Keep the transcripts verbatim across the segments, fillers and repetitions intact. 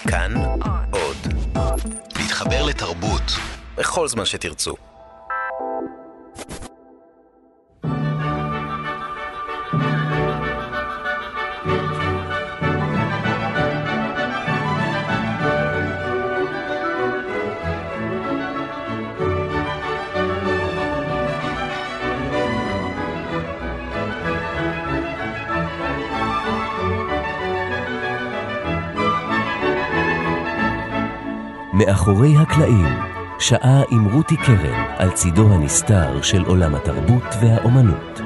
כאן עוד. להתחבר לתרבות בכל זמן שתרצו. מאחורי הקלעים, שעה עם רותי קרן על צידו הנסתר של עולם התרבות והאומנות.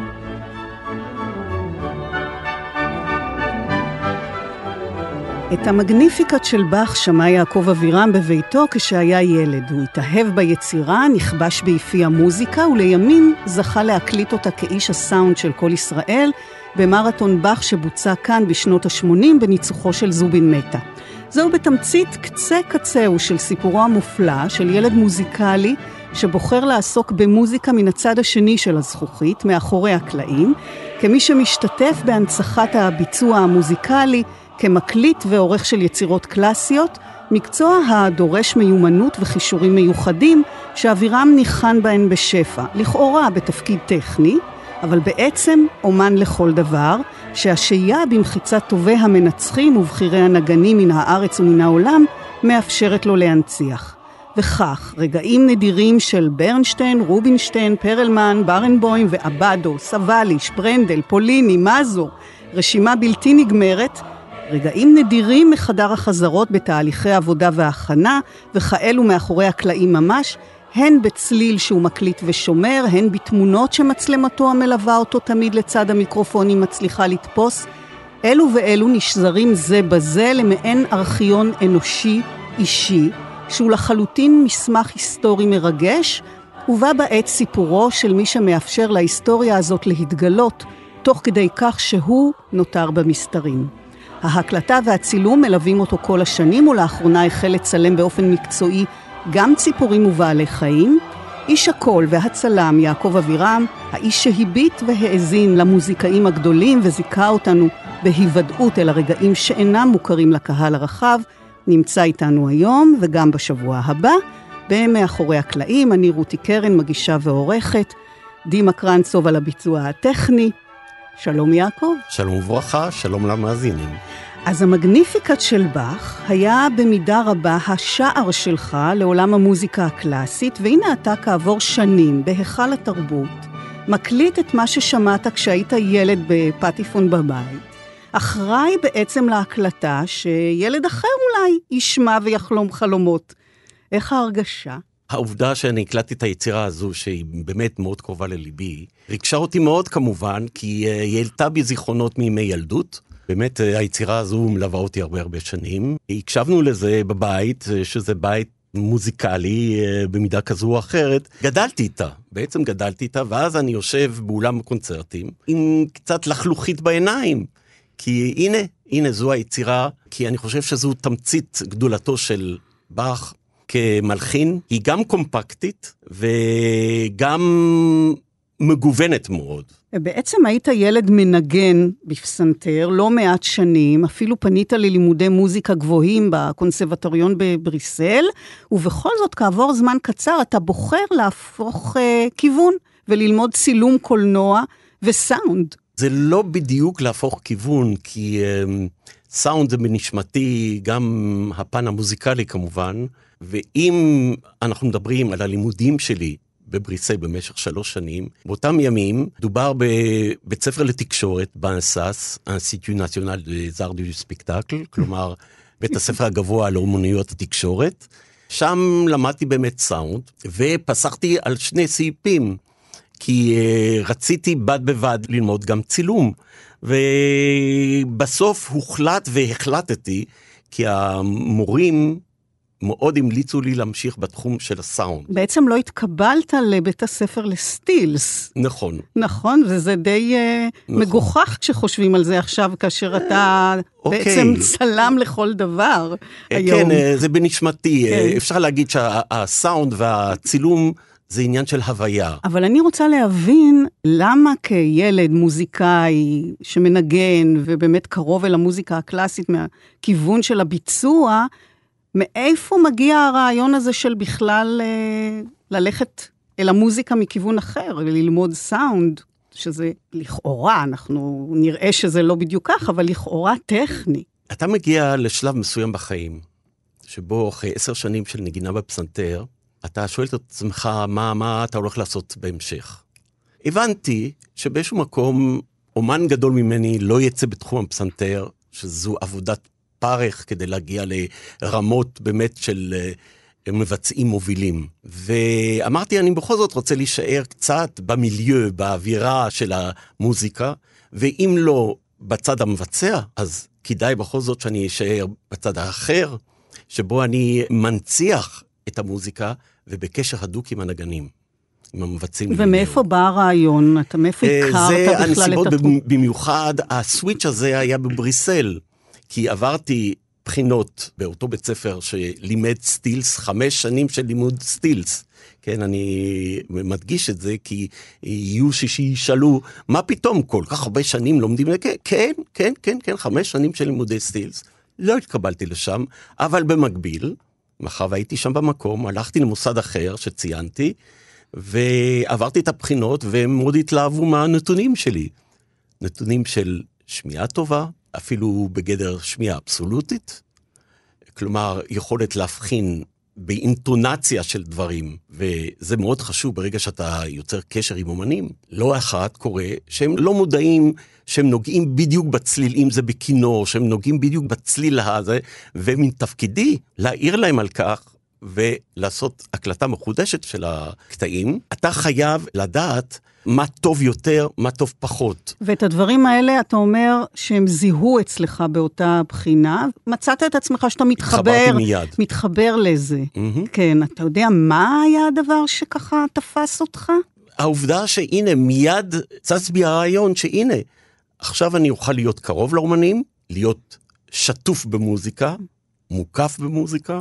את המגניפיקת של באך שמע יעקב אבירם בביתו כשהיה ילד. הוא התאהב ביצירה, נכבש ביפי המוזיקה, ולימים זכה להקליט אותה כאיש הסאונד של כל ישראל, במרתון באך שבוצע כאן בשנות ה-שמונים בניצוחו של זובין מטה. זהו בתמצית קצה קצהו של סיפורו המופלא של ילד מוזיקלי שבוחר לעסוק במוזיקה מן הצד השני של הזכוכית, מאחורי הקלעים, כמי שמשתתף בהנצחת הביצוע המוזיקלי, כמקליט ועורך של יצירות קלאסיות, מקצוע הדורש מיומנות וחישורים מיוחדים שאבירם ניחן בהן בשפע, לכאורה בתפקיד טכני, אבל בעצם אומן לכל דבר, שהשהייה במחיצת טובי המנצחים ובחירי הנגנים מן הארץ ומן העולם מאפשרת לו להנציח. וכך, רגעים נדירים של ברנשטיין, רובינשטיין, פרלמן, ברנבוים ואבדו, סבליש, ברנדל, פוליני, מזו, רשימה בלתי נגמרת, רגעים נדירים מחדר החזרות בתהליכי עבודה והכנה, וכאלו מאחורי הקלעים ממש, הן בצליל שהוא מקליט ושומר, הן בתמונות שמצלמתו המלווה אותו תמיד לצד המיקרופונים מצליחה לתפוס. אלו ואלו נשזרים זה בזה למעין ארכיון אנושי אישי, שהוא לחלוטין מסמך היסטורי מרגש, ובה בעת סיפורו של מי שמאפשר להיסטוריה הזאת להתגלות, תוך כדי כך שהוא נותר במסתרים. ההקלטה והצילום מלווים אותו כל השנים, ולאחרונה החל לצלם באופן מקצועי גם ציפורים ובעלי חיים. איש הקול והצלם יעקב אבירם, האיש שהביט והאזין למוזיקאים הגדולים וזיכה אותנו בהיוודעות אל הרגעים שאינם מוכרים לקהל הרחב, נמצא איתנו היום וגם בשבוע הבא. במאחורי הקלעים, אני רותי קרן, מגישה ועורכת, דימה קרנצוב על הביצוע הטכני. שלום יעקב. שלום וברכה, שלום למאזינים. אז המגניפיקת של באך היה במידה רבה השער שלך לעולם המוזיקה הקלאסית, והנה אתה כעבור שנים בהיכל התרבות, מקליט את מה ששמעת כשהיית ילד בפטיפון בבית, אחראי בעצם להקלטה שילד אחר אולי ישמע ויחלום חלומות. איך ההרגשה? העובדה שאני הקלטתי את היצירה הזו, שהיא באמת מאוד קרובה לליבי, ריגשה אותי מאוד כמובן, כי היא העלתה בי זיכרונות מימי ילדות. באמת היצירה הזו מלווה אותי הרבה הרבה שנים. הקשבנו לזה בבית, שזה בית מוזיקלי במידה כזו או אחרת. גדלתי איתה, בעצם גדלתי איתה, ואז אני יושב באולם הקונצרטים, עם קצת לחלוכית בעיניים. כי הנה, הנה זו היצירה, כי אני חושב שזו תמצית גדולתו של באך כמלחין. היא גם קומפקטית, וגם מגוונת מאוד. בעצם היית ילד מנגן בפסנתר, לא מעט שנים, אפילו פנית ללימודי מוזיקה גבוהים בקונסרבטוריון בבריסל, ובכל זאת כעבור זמן קצר אתה בוחר להפוך uh, כיוון, וללמוד צילום קולנוע וסאונד. זה לא בדיוק להפוך כיוון, כי uh, סאונד זה בנשמתי, גם הפן המוזיקלי כמובן, ואם אנחנו מדברים על הלימודים שלי, בבריסל במשך שלוש שנים. באותם ימים דובר בבית ספר לתקשורת, באנסס, Institut National des Arts du Spectacle, כלומר, בית הספר הגבוה לאומנויות התקשורת. שם למדתי באמת סאונד, ופסחתי על שני סעיפים, כי uh, רציתי בד בבד ללמוד גם צילום. ובסוף הוחלט והחלטתי, כי המורים מאוד המליצו לי להמשיך בתחום של הסאונד. בעצם לא התקבלת לבית הספר לסטילס. נכון. נכון, וזה די נכון. מגוחך כשחושבים על זה עכשיו, כאשר אתה אוקיי. בעצם צלם לכל דבר היום. כן, זה בנשמתי. כן. אפשר להגיד שהסאונד והצילום זה עניין של הוויה. אבל אני רוצה להבין למה כילד מוזיקאי שמנגן ובאמת קרוב אל המוזיקה הקלאסית מהכיוון של הביצוע, מאיפה מגיע הרעיון הזה של בכלל אה, ללכת אל המוזיקה מכיוון אחר, ללמוד סאונד, שזה לכאורה, אנחנו נראה שזה לא בדיוק כך, אבל לכאורה טכני. אתה מגיע לשלב מסוים בחיים, שבו אחרי עשר שנים של נגינה בפסנתר, אתה שואל את עצמך מה, מה אתה הולך לעשות בהמשך. הבנתי שבאיזשהו מקום, אומן גדול ממני לא יצא בתחום הפסנתר, שזו עבודת פרך כדי להגיע לרמות באמת של מבצעים מובילים. ואמרתי, אני בכל זאת רוצה להישאר קצת במיליו, באווירה של המוזיקה, ואם לא בצד המבצע, אז כדאי בכל זאת שאני אשאר בצד האחר, שבו אני מנציח את המוזיקה, ובקשר הדוק עם הנגנים, עם המבצעים. ומאיפה בא הרעיון? אתה מאיפה הכרת זה בכלל הנסיבות את התחום? במיוחד, הסוויץ' הזה היה בבריסל, כי עברתי בחינות באותו בית ספר שלימד סטילס, חמש שנים של לימוד סטילס. כן, אני מדגיש את זה, כי יהיו שישאלו, מה פתאום כל כך הרבה שנים לומדים? כן, כן, כן, כן, כן, חמש שנים של לימודי סטילס. לא התקבלתי לשם, אבל במקביל, מאחר והייתי שם במקום, הלכתי למוסד אחר שציינתי, ועברתי את הבחינות, והם מאוד התלהבו מהנתונים שלי. נתונים של שמיעה טובה, אפילו בגדר שמיעה אבסולוטית, כלומר, יכולת להבחין באינטונציה של דברים, וזה מאוד חשוב ברגע שאתה יוצר קשר עם אומנים. לא אחת קורה שהם לא מודעים, שהם נוגעים בדיוק בצליל, אם זה בכינור, שהם נוגעים בדיוק בצליל הזה, ומן תפקידי להעיר להם על כך, ולעשות הקלטה מחודשת של הקטעים. אתה חייב לדעת מה טוב יותר, מה טוב פחות. ואת הדברים האלה אתה אומר שהם זיהו אצלך באותה בחינה, מצאת את עצמך שאתה מתחבר, מתחבר לזה. Mm-hmm. כן, אתה יודע מה היה הדבר שככה תפס אותך? העובדה שהנה מיד צץ בי הרעיון שהנה, עכשיו אני אוכל להיות קרוב לאומנים, להיות שטוף במוזיקה, מוקף במוזיקה,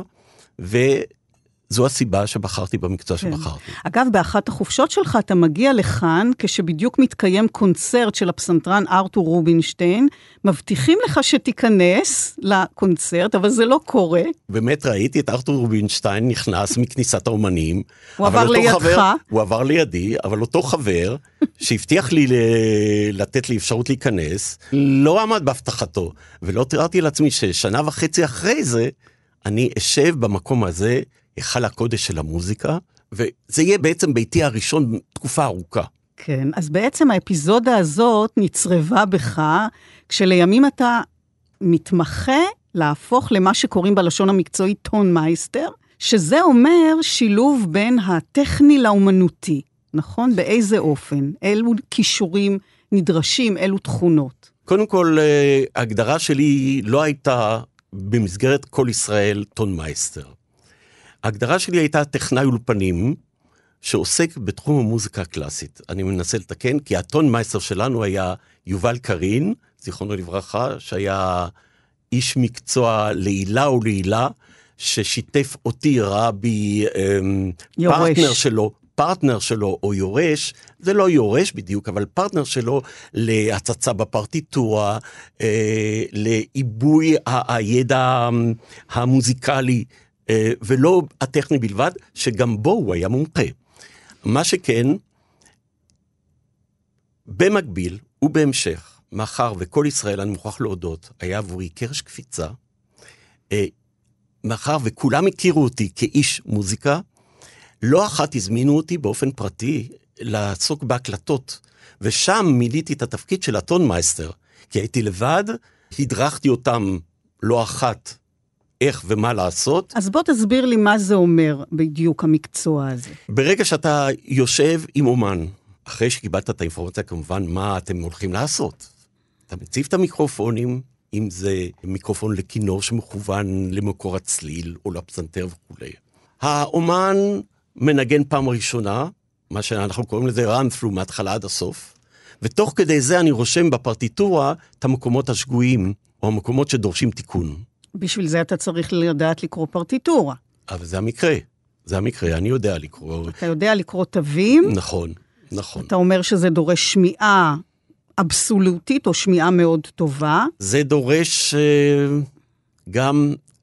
וזו הסיבה שבחרתי במקצוע כן. שבחרתי. אגב, באחת החופשות שלך אתה מגיע לכאן, כשבדיוק מתקיים קונצרט של הפסנתרן ארתור רובינשטיין, מבטיחים לך שתיכנס לקונצרט, אבל זה לא קורה. באמת ראיתי את ארתור רובינשטיין נכנס מכניסת האומנים. הוא עבר לידך. חבר, הוא עבר לידי, אבל אותו חבר, שהבטיח לי לתת לי אפשרות להיכנס, לא עמד בהבטחתו, ולא תיארתי לעצמי ששנה וחצי אחרי זה, אני אשב במקום הזה, היכל הקודש של המוזיקה, וזה יהיה בעצם ביתי הראשון תקופה ארוכה. כן, אז בעצם האפיזודה הזאת נצרבה בך, כשלימים אתה מתמחה להפוך למה שקוראים בלשון המקצועי טון מייסטר, שזה אומר שילוב בין הטכני לאומנותי, נכון? באיזה אופן? אילו כישורים נדרשים, אילו תכונות? קודם כל, ההגדרה שלי לא הייתה במסגרת כל ישראל טון מייסטר. ההגדרה שלי הייתה טכנאי אולפנים, שעוסק בתחום המוזיקה הקלאסית. אני מנסה לתקן, כי הטון מייסטר שלנו היה יובל קרין, זיכרונו לברכה, שהיה איש מקצוע לעילה או לעילה, ששיתף אותי רע בי פרטנר שלו, פרטנר שלו או יורש, זה לא יורש בדיוק, אבל פרטנר שלו להצצה בפרטיטורה, אה, לעיבוי הידע המוזיקלי, אה, ולא הטכני בלבד, שגם בו הוא היה מומחה. מה שכן, במקביל ובהמשך, מאחר וכל ישראל, אני מוכרח להודות, היה עבורי קרש קפיצה, אה, מאחר וכולם הכירו אותי כאיש מוזיקה, לא אחת הזמינו אותי באופן פרטי לעסוק בהקלטות, ושם מיליתי את התפקיד של הטון מייסטר, כי הייתי לבד, הדרכתי אותם לא אחת איך ומה לעשות. אז בוא תסביר לי מה זה אומר בדיוק המקצוע הזה. ברגע שאתה יושב עם אומן, אחרי שקיבלת את האינפורמציה כמובן מה אתם הולכים לעשות, אתה מציב את המיקרופונים, אם זה מיקרופון לכינור שמכוון למקור הצליל או לפסנתר וכו'. האומן מנגן פעם ראשונה, מה שאנחנו קוראים לזה run through מההתחלה עד הסוף, ותוך כדי זה אני רושם בפרטיטורה את המקומות השגויים, או המקומות שדורשים תיקון. בשביל זה אתה צריך לדעת לקרוא פרטיטורה. אבל זה המקרה, זה המקרה, אני יודע לקרוא. אתה יודע לקרוא תווים? נכון, נכון. אתה אומר שזה דורש שמיעה אבסולוטית, או שמיעה מאוד טובה? זה דורש uh, גם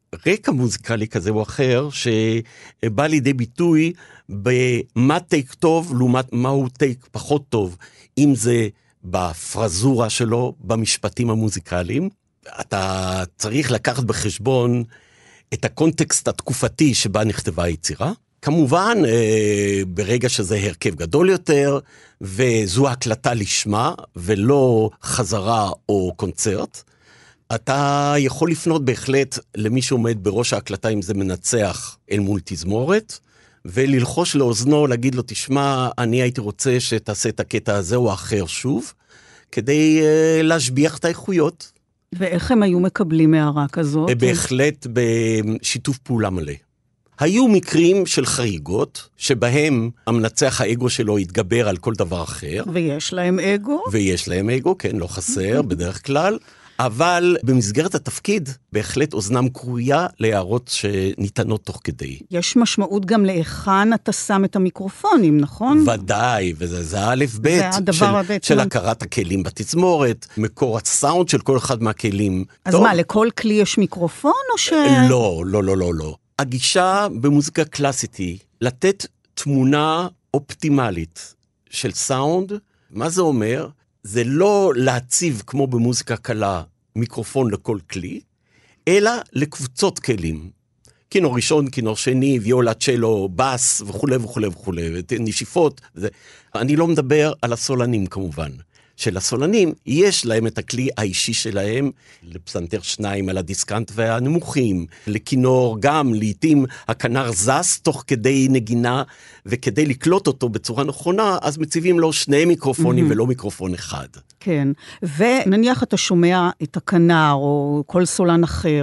רקע מוזיקלי כזה או אחר, שבא לידי ביטוי במה טייק טוב, לעומת מהו טייק פחות טוב, אם זה בפרזורה שלו, במשפטים המוזיקליים. אתה צריך לקחת בחשבון את הקונטקסט התקופתי שבה נכתבה היצירה. כמובן, ברגע שזה הרכב גדול יותר, וזו הקלטה לשמה, ולא חזרה או קונצרט, אתה יכול לפנות בהחלט למי שעומד בראש ההקלטה, אם זה מנצח אל מול תזמורת, וללחוש לאוזנו, להגיד לו, תשמע, אני הייתי רוצה שתעשה את הקטע הזה או האחר שוב, כדי להשביח את האיכויות. ואיך הם היו מקבלים הערה כזאת? בהחלט בשיתוף פעולה מלא. היו מקרים של חריגות, שבהם המנצח האגו שלו התגבר על כל דבר אחר. ויש להם אגו? ויש להם אגו, כן, לא חסר בדרך כלל. אבל במסגרת התפקיד, בהחלט אוזנם קרויה להערות שניתנות תוך כדי. יש משמעות גם לאיכן אתה שם את המיקרופונים, נכון? ודאי, וזה זה א' ב' של, של הכרת הכלים בתזמורת, מקור הסאונד של כל אחד מהכלים. אז טוב. מה, לכל כלי יש מיקרופון או ש... לא, לא, לא, לא, לא. הגישה במוזיקה קלאסית היא לתת תמונה אופטימלית של סאונד. מה זה אומר? זה לא להציב כמו במוזיקה קלה מיקרופון לכל כלי, אלא לקבוצות כלים. כינור ראשון, כינור שני, ויולה, צ'לו, בס וכו' וכו' וכו', נשיפות. זה. אני לא מדבר על הסולנים כמובן. של הסולנים יש להם את הכלי האישי שלהם, לפסנתר שניים על הדיסקנט והנמוכים, לכינור גם, לעתים הכנר זס תוך כדי נגינה, וכדי לקלוט אותו בצורה נכונה, אז מציבים לו שני מיקרופונים mm-hmm. ולא מיקרופון אחד. כן, ונניח אתה שומע את הכנר או כל סולן אחר,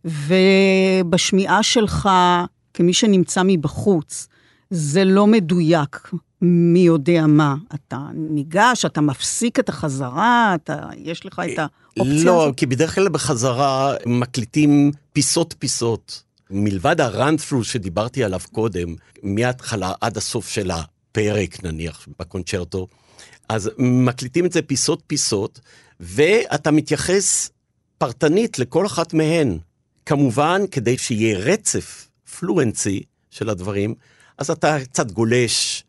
ובשמיעה שלך, כמי שנמצא מבחוץ, זה לא מדויק, מי יודע מה, אתה ניגש, אתה מפסיק את החזרה, אתה, יש לך את האופציה לא, הזאת? כי בדרך כלל בחזרה מקליטים פיסות פיסות, מלבד הרן-ת'רו שדיברתי עליו קודם, מההתחלה עד הסוף של הפרק נניח בקונצ'רטו, אז מקליטים את זה פיסות פיסות, ואתה מתייחס פרטנית לכל אחת מהן, כמובן כדי שיהיה רצף פלואנסי של הדברים, אז אתה קצת גולש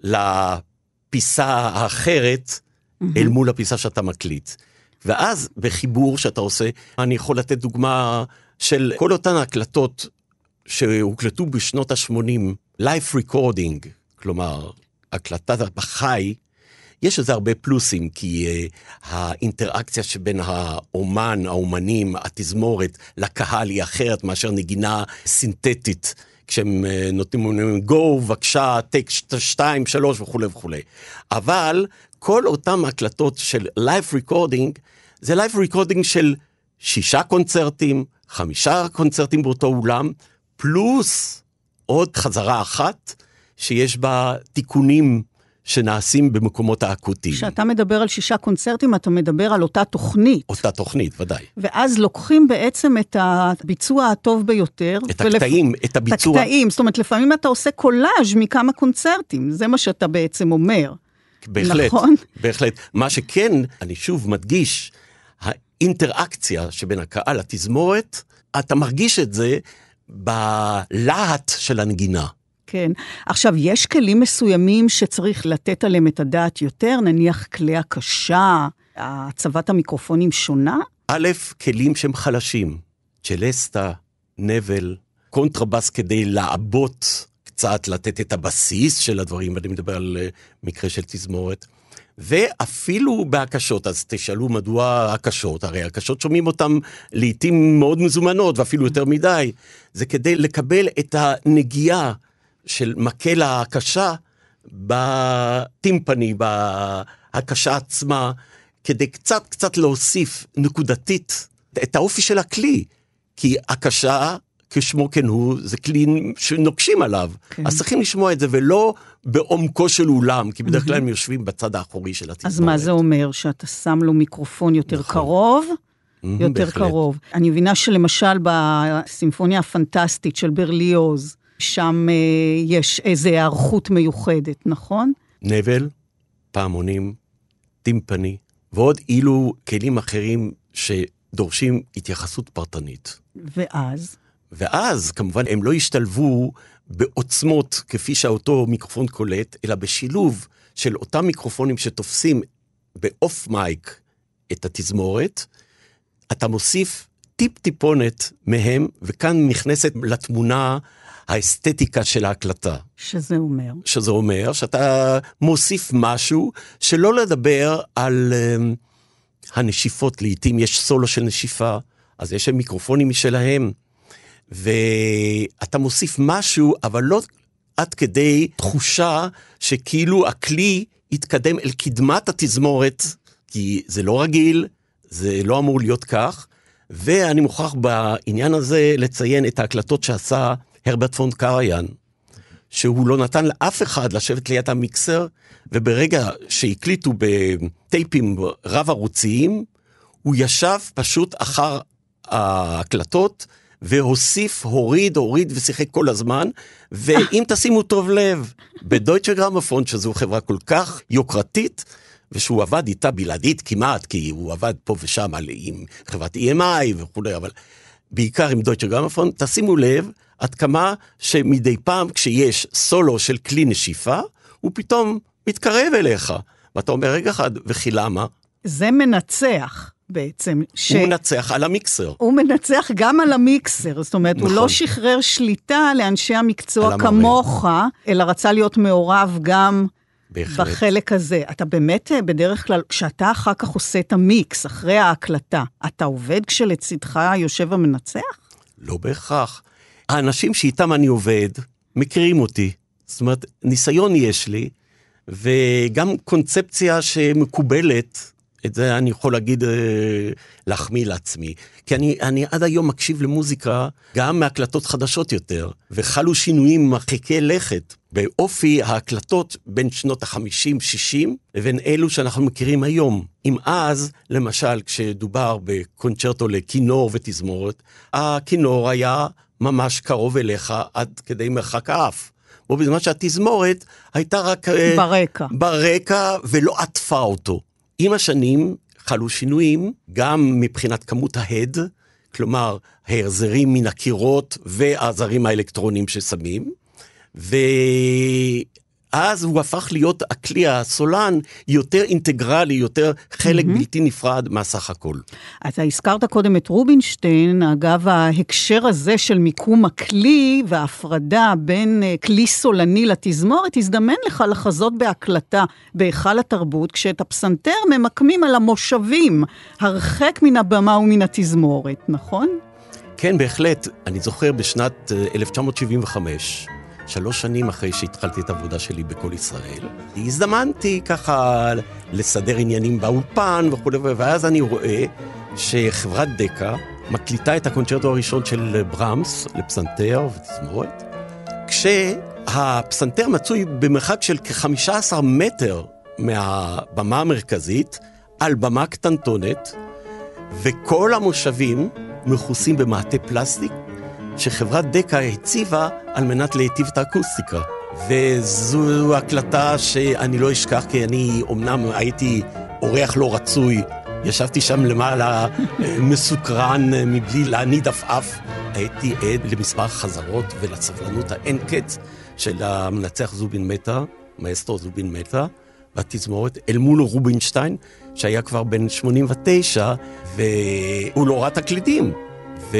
לפיסה האחרת, mm-hmm. אל מול הפיסה שאתה מקליט. ואז בחיבור שאתה עושה, אני יכול לתת דוגמה של כל אותן הקלטות שהוקלטו בשנות ה-שמונים, live recording, כלומר, הקלטה בחי, יש לזה הרבה פלוסים, כי uh, האינטראקציה שבין האומן, האומנים, התזמורת, לקהל היא אחרת מאשר נגינה סינתטית, כשהם נותנים, גו, בבקשה, טייק שתיים, שלוש וכו' וכו'. אבל כל אותם הקלטות של לייב ריקורדינג, זה לייב ריקורדינג של שישה קונצרטים, חמישה קונצרטים באותו אולם, פלוס עוד חזרה אחת, שיש בה תיקונים שנעשים במקומות האקוטיים. כשאתה מדבר על שישה קונצרטים, אתה מדבר על אותה תוכנית. אותה תוכנית, ודאי. ואז לוקחים בעצם את הביצוע הטוב ביותר. את הקטעים, ולפ... את הביצוע. את הקטעים, זאת אומרת, לפעמים אתה עושה קולאז' מכמה קונצרטים, זה מה שאתה בעצם אומר. בהחלט, נכון? בהחלט. מה שכן, אני שוב מדגיש, האינטראקציה שבין הקהל לתזמורת, אתה מרגיש את זה בלהט של הנגינה. כן. עכשיו, יש כלים מסוימים שצריך לתת עליהם את הדעת יותר, נניח כלי הקשה, הצבת המיקרופונים שונה? א', כלים שהם חלשים, צ'לסטה, נבל, קונטרבס כדי לעבות קצת, לתת את הבסיס של הדברים, ואני מדבר על מקרה של תזמורת, ואפילו בהקשות, אז תשאלו מדוע הקשות, הרי הקשות שומעים אותם לעתים מאוד מזומנות, ואפילו יותר מדי, זה כדי לקבל את הנגיעה, של מקל הקשה בטימפני, בהקשה עצמה, כדי קצת קצת להוסיף נקודתית את האופי של הכלי, כי הקשה, כשמו כן הוא, זה כלי שנוקשים עליו, כן. אז צריכים לשמוע את זה, ולא בעומקו של אולם, כי בדרך כלל הם יושבים בצד האחורי של התזמורת. אז מה זה אומר? שאתה שם לו מיקרופון יותר נכון. קרוב? יותר בהחלט. קרוב. אני מבינה שלמשל בסימפוניה הפנטסטית של ברליוז, שם uh, יש איזו הערכות מיוחדת, נכון? נבל, פעמונים, טימפני, ועוד אילו כלים אחרים שדורשים התייחסות פרטנית. ואז? ואז כמובן הם לא השתלבו בעוצמות כפי שאותו מיקרופון קולט, אלא בשילוב של אותם מיקרופונים שתופסים באוף מייק את התזמורת, אתה מוסיף טיפ טיפונת מהם, וכאן נכנסת לתמונה האסתטיקה של ההקלטה. שזה אומר? שזה אומר שאתה מוסיף משהו שלא לדבר על uh, הנשיפות, לעתים יש סולו של נשיפה, אז יש להם מיקרופונים משלהם, ואתה מוסיף משהו, אבל לא עד כדי תחושה שכאילו הכלי יתקדם אל קדמת התזמורת, כי זה לא רגיל, זה לא אמור להיות כך, ואני מוכרח בעניין הזה לציין את ההקלטות שעשה הרברט פון קריין, שהוא לא נתן לאף אחד לשבת ליד המיקסר, וברגע שהקליטו בטייפים רב ערוציים, הוא ישב פשוט אחר ההקלטות, והוסיף, הוריד, הוריד ושיחק כל הזמן, ואם תשימו טוב לב, בדויטשה גרמופון, שזו חברה כל כך יוקרתית, ושהוא עבד איתה בלעדית כמעט, כי הוא עבד פה ושם על, עם חברת אי אם איי וכו', אבל בעיקר עם דויטשה גרמופון, תשימו לב עד כמה שמדי פעם כשיש סולו של כלי נשיפה, הוא פתאום מתקרב אליך, ואתה אומר רגע אחד, וכי למה? זה מנצח. בעצם. ש... הוא מנצח על המיקסר. הוא מנצח גם על המיקסר, זאת אומרת, נכון. הוא לא שחרר שליטה לאנשי המקצוע כמוך, אלא רצה להיות מעורב גם בהחלט. בחלק הזה. אתה באמת, בדרך כלל, כשאתה אחר כך עושה את המיקס, אחרי ההקלטה, אתה עובד כשלצדך יושב המנצח? לא בהכרח. האנשים שאיתם אני עובד, מכירים אותי. זאת אומרת, ניסיון יש לי, וגם קונספציה שמקובלת, את זה אני יכול להגיד, להחמיא לעצמי. כי אני, אני עד היום מקשיב למוזיקה, גם מהקלטות חדשות יותר, וחלו שינויים מרחיקי לכת, באופי ההקלטות בין שנות ה-חמישים שישים, לבין אלו שאנחנו מכירים היום. אם אז, למשל, כשדובר בקונצ'רטו לכינור ותזמורת, הכינור היה ממש קרוב אליך עד כדי מרחק האף. או בזמן שהתזמורת הייתה רק ברקע, ברקע ולא עטפה אותו. עם השנים חלו שינויים, גם מבחינת כמות ההד, כלומר, ההרזרים מן הקירות והעזרים האלקטרונים ששמים, ואז הוא הפך להיות הכלי הסולן יותר אינטגרלי, יותר חלק mm-hmm. בלתי נפרד מהסך הכל. אתה הזכרת קודם את רובינשטיין, אגב ההקשר הזה של מיקום הכלי וההפרדה בין כלי סולני לתזמורת, הזדמן לך לחזות בהקלטה בהיכל התרבות, כשאת הפסנתר ממקמים על המושבים, הרחק מן הבמה ומן התזמורת, נכון? כן, בהחלט. אני זוכר בשנת אלף תשע מאות שבעים וחמש, שלוש שנים אחרי שהתחלתי את העבודה שלי בכל ישראל, הזדמנתי ככה לסדר עניינים באולפן וכו', ואז אני רואה שחברת דקה מקליטה את הקונצ'רטו הראשון של ברמס לפסנתר ותזמורת, כשהפסנתר מצוי במרחק של כ-חמישה עשר מטר מהבמה המרכזית, על במה קטנטונת, וכל המושבים מכוסים במעטה פלסטיק, שחברת דקה הציבה על מנת להיטיב את האקוסטיקה. וזו הקלטה שאני לא אשכח, כי אני אומנם הייתי אורח לא רצוי, ישבתי שם למעלה מסוקרן מבלי להניד עפעף, הייתי עד למספר חזרות ולסבלנות האין קץ של המנצח זובין מטה, מאסטרו זובין מטה, והתזמורת אל מול רובינשטיין, שהיה כבר בן שמונים ותשע, והוא לא ראה תקליטים. ו...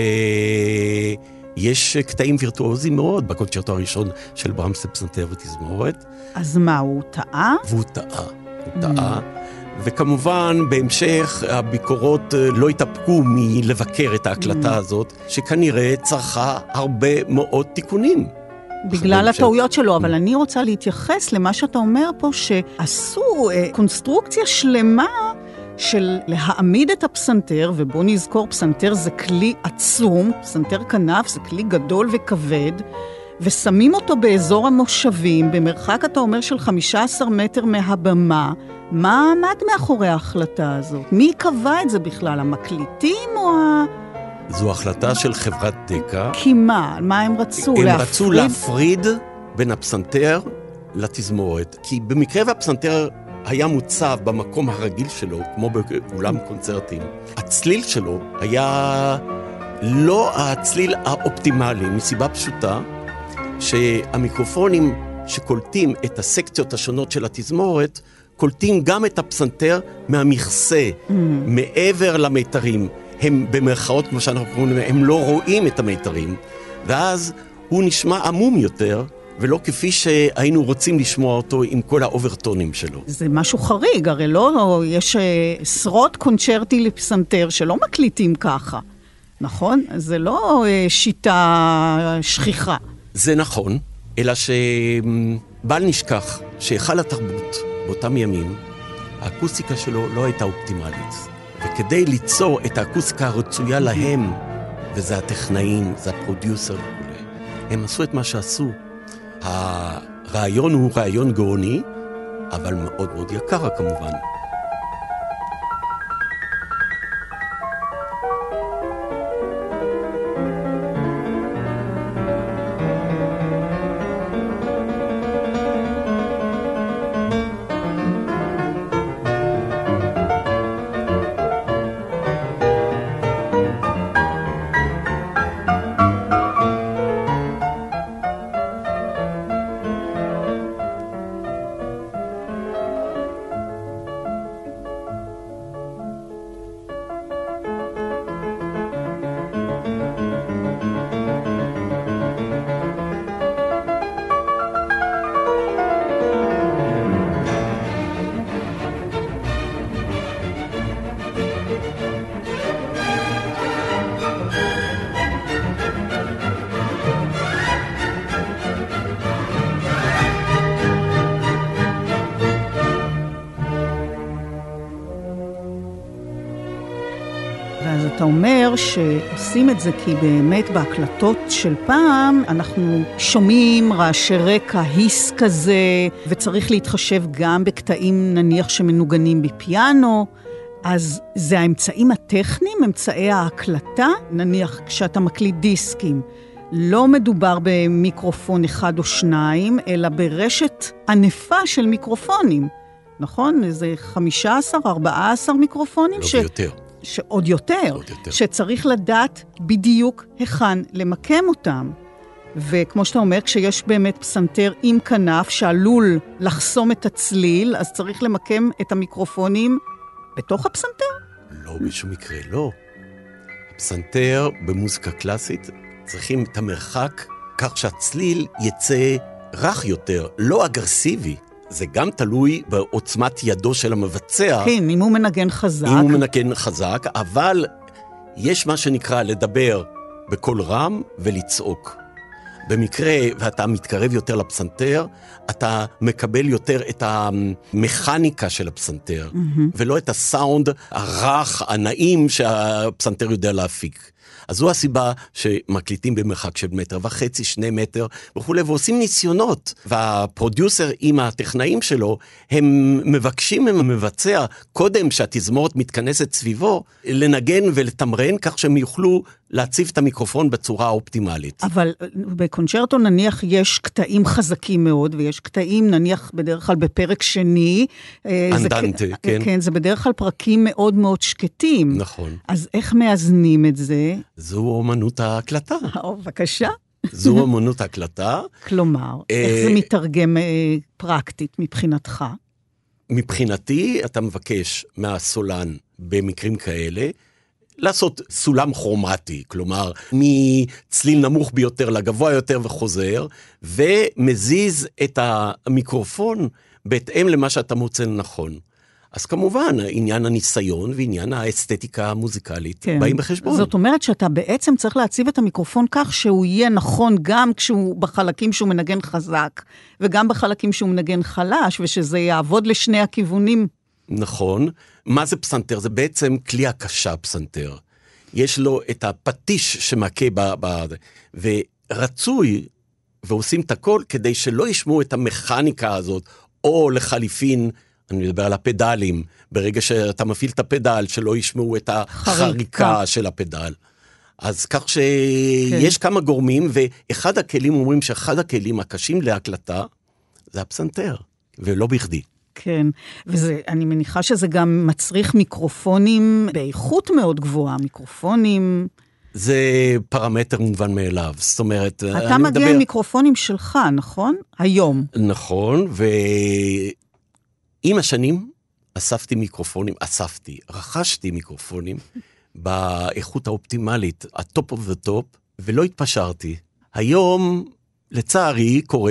יש קטעים וירטואוזיים מאוד בקונצ'רטו הראשון של ברמס לפסנתר ותזמורת. אז מה, הוא טעה? והוא טעה, הוא טעה. וכמובן, בהמשך, הביקורות לא התאפקו מלבקר את ההקלטה הזאת, שכנראה צרכה הרבה מאוד תיקונים. בגלל הטעויות שלו, אבל אני רוצה להתייחס למה שאתה אומר פה, שעשו קונסטרוקציה שלמה, של להעמיד את הפסנתר, ובוא נזכור, פסנתר זה כלי עצום, פסנתר כנף זה כלי גדול וכבד, ושמים אותו באזור המושבים, במרחק אתה אומר של חמישה עשר מטר מהבמה. מה עמד מאחורי ההחלטה הזאת? מי קבע את זה בכלל? המקליטים או ה... זו החלטה של חברת דקה. כי מה? מה הם רצו? הם להפריד? רצו להפריד בין הפסנתר לתזמורת, כי במקרה והפסנתר היה מוצב במקום הרגיל שלו, כמו באולם קונצרטים. הצליל שלו היה לא הצליל האופטימלי, מסיבה פשוטה, שהמיקרופונים שקולטים את הסקציות השונות של התזמורת, קולטים גם את הפסנתר מהמכסה, mm. מעבר למיתרים. הם במרכאות, כמו שאנחנו קוראים להם, הם לא רואים את המיתרים, ואז הוא נשמע עמום יותר, ולא כפי שהיינו רוצים לשמוע אותו עם כל האוברטונים שלו. זה משהו חריג, הרי לא, יש עשרות קונצ'רטי לפסנתר שלא מקליטים ככה, נכון? זה לא שיטה שכיחה. זה נכון, אלא שבל נשכח שהיכל התרבות באותם ימים, האקוסטיקה שלו לא הייתה אופטימלית. וכדי ליצור את האקוסטיקה הרצויה להם, וזה הטכנאים, זה הפרודיוסר וכו', הם עשו את מה שעשו. הרעיון הוא רעיון גאוני, אבל מאוד מאוד יקר כמובן. אז אתה אומר שעושים את זה כי באמת בהקלטות של פעם אנחנו שומעים רעשי רקע, היס כזה, וצריך להתחשב גם בקטעים נניח שמנוגנים בפיאנו, אז זה האמצעים הטכניים, אמצעי ההקלטה, נניח כשאתה מקליט דיסקים, לא מדובר במיקרופון אחד או שניים, אלא ברשת ענפה של מיקרופונים, נכון? זה חמישה עשר, ארבעה עשר מיקרופונים? לא ש... ביותר. שעוד יותר, עוד יותר, שצריך לדעת בדיוק היכן למקם אותם. וכמו שאתה אומר, כשיש באמת פסנתר עם כנף שעלול לחסום את הצליל, אז צריך למקם את המיקרופונים בתוך הפסנתר? לא, בשום מקרה, לא. הפסנתר במוזיקה קלאסית צריכים את המרחק כך שהצליל יצא רך יותר, לא אגרסיבי. זה גם תלוי בעוצמת ידו של המבצע. כן, אם הוא מנגן חזק. אם הוא מנגן חזק, אבל יש מה שנקרא לדבר בקול רם ולצעוק. במקרה, ואתה מתקרב יותר לפסנתר, אתה מקבל יותר את המכניקה של הפסנתר, mm-hmm. ולא את הסאונד הרך, הנעים שהפסנתר יודע להפיק. אז זו הסיבה שמקליטים במרחק של מטר וחצי, שני מטר וכו', ועושים ניסיונות. והפרודיוסר עם הטכנאים שלו, הם מבקשים עם המבצע, קודם שהתזמורת מתכנסת סביבו, לנגן ולתמרן, כך שהם יוכלו להציב את המיקרופון בצורה האופטימלית. אבל בקונצ'רטו נניח יש קטעים חזקים מאוד, ויש קטעים נניח בדרך כלל בפרק שני. אנדנטה, כן. כן, זה בדרך כלל פרקים מאוד מאוד שקטים. נכון. אז איך מאזנים את זה? זו אומנות ההקלטה. או, בבקשה. זו אומנות ההקלטה. כלומר, איך זה מתרגם פרקטית מבחינתך? מבחינתי, אתה מבקש מהסולן במקרים כאלה, לעשות סולם כרומטי, כלומר, מצליל נמוך ביותר לגבוה יותר וחוזר, ומזיז את המיקרופון בהתאם למה שאתה מוצא נכון. אז כמובן, עניין הניסיון ועניין האסתטיקה המוזיקלית כן. באים בחשבון. זאת אומרת שאתה בעצם צריך להציב את המיקרופון כך שהוא יהיה נכון גם כשהוא בחלקים שהוא מנגן חזק, וגם בחלקים שהוא מנגן חלש, ושזה יעבוד לשני הכיוונים. נכון. מה זה פסנתר? זה בעצם כלי הקשה פסנתר. יש לו את הפטיש שמכה ב... ב ורצוי, ועושים את הכל כדי שלא ישמעו את המכניקה הזאת, או לחליפין, אני מדבר על הפדלים, ברגע שאתה מפעיל את הפדל, שלא ישמעו את החריקה של הפדל. אז כך שיש כמה גורמים, ואחד הכלים אומרים שאחד הכלים הקשים להקלטה, זה הפסנתר, ולא בכדי. כן, ואני מניחה שזה גם מצריך מיקרופונים באיכות מאוד גבוהה, מיקרופונים זה פרמטר מובן מאליו, זאת אומרת... אתה מגיע מדבר... עם מיקרופונים שלך, נכון? היום. נכון, ועם השנים אספתי מיקרופונים, אספתי, רכשתי מיקרופונים, באיכות האופטימלית, הטופ אוף דה טופ, ולא התפשרתי. היום, לצערי, קורה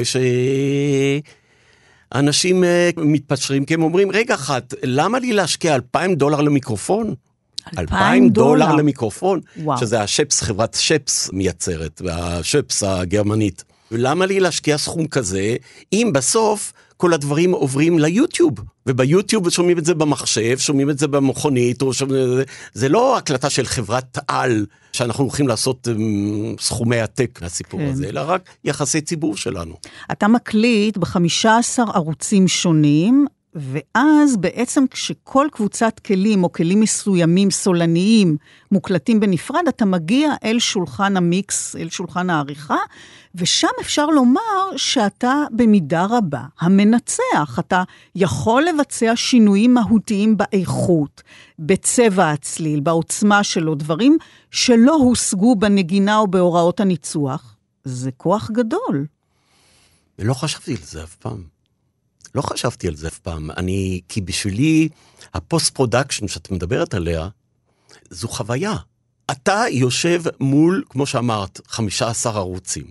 שאנשים מתפשרים, כי הם אומרים, רגע אחת, למה לי להשקיע אלפיים דולר למיקרופון? אלפיים דולר למיקרופון, וואו. שזה השפס, חברת שפס מייצרת, והשפס הגרמנית. ולמה לי להשקיע סכום כזה, אם בסוף כל הדברים עוברים ליוטיוב, וביוטיוב שומעים את זה במחשב, שומעים את זה במכונית, או שומעים... זה לא הקלטה של חברת על, שאנחנו הולכים לעשות um, סכומי עתק לסיפור כן. הזה, אלא רק יחסי ציבור שלנו. אתה מקליט ב-חמישה עשר ערוצים שונים, ואז בעצם כשכל קבוצת כלים או כלים מסוימים סולניים מוקלטים בנפרד, אתה מגיע אל שולחן המיקס, אל שולחן העריכה, ושם אפשר לומר שאתה במידה רבה המנצח. אתה יכול לבצע שינויים מהותיים באיכות, בצבע הצליל, בעוצמה שלו, דברים שלא הושגו בנגינה או בהוראות הניצוח. זה כוח גדול. ולא חשבתי על זה אף פעם. לא חשבתי על זה אף פעם, אני, כי בשבילי, הפוסט פרודקשן שאת מדברת עליה, זו חוויה. אתה יושב מול, כמו שאמרת, חמישה עשר ערוצים,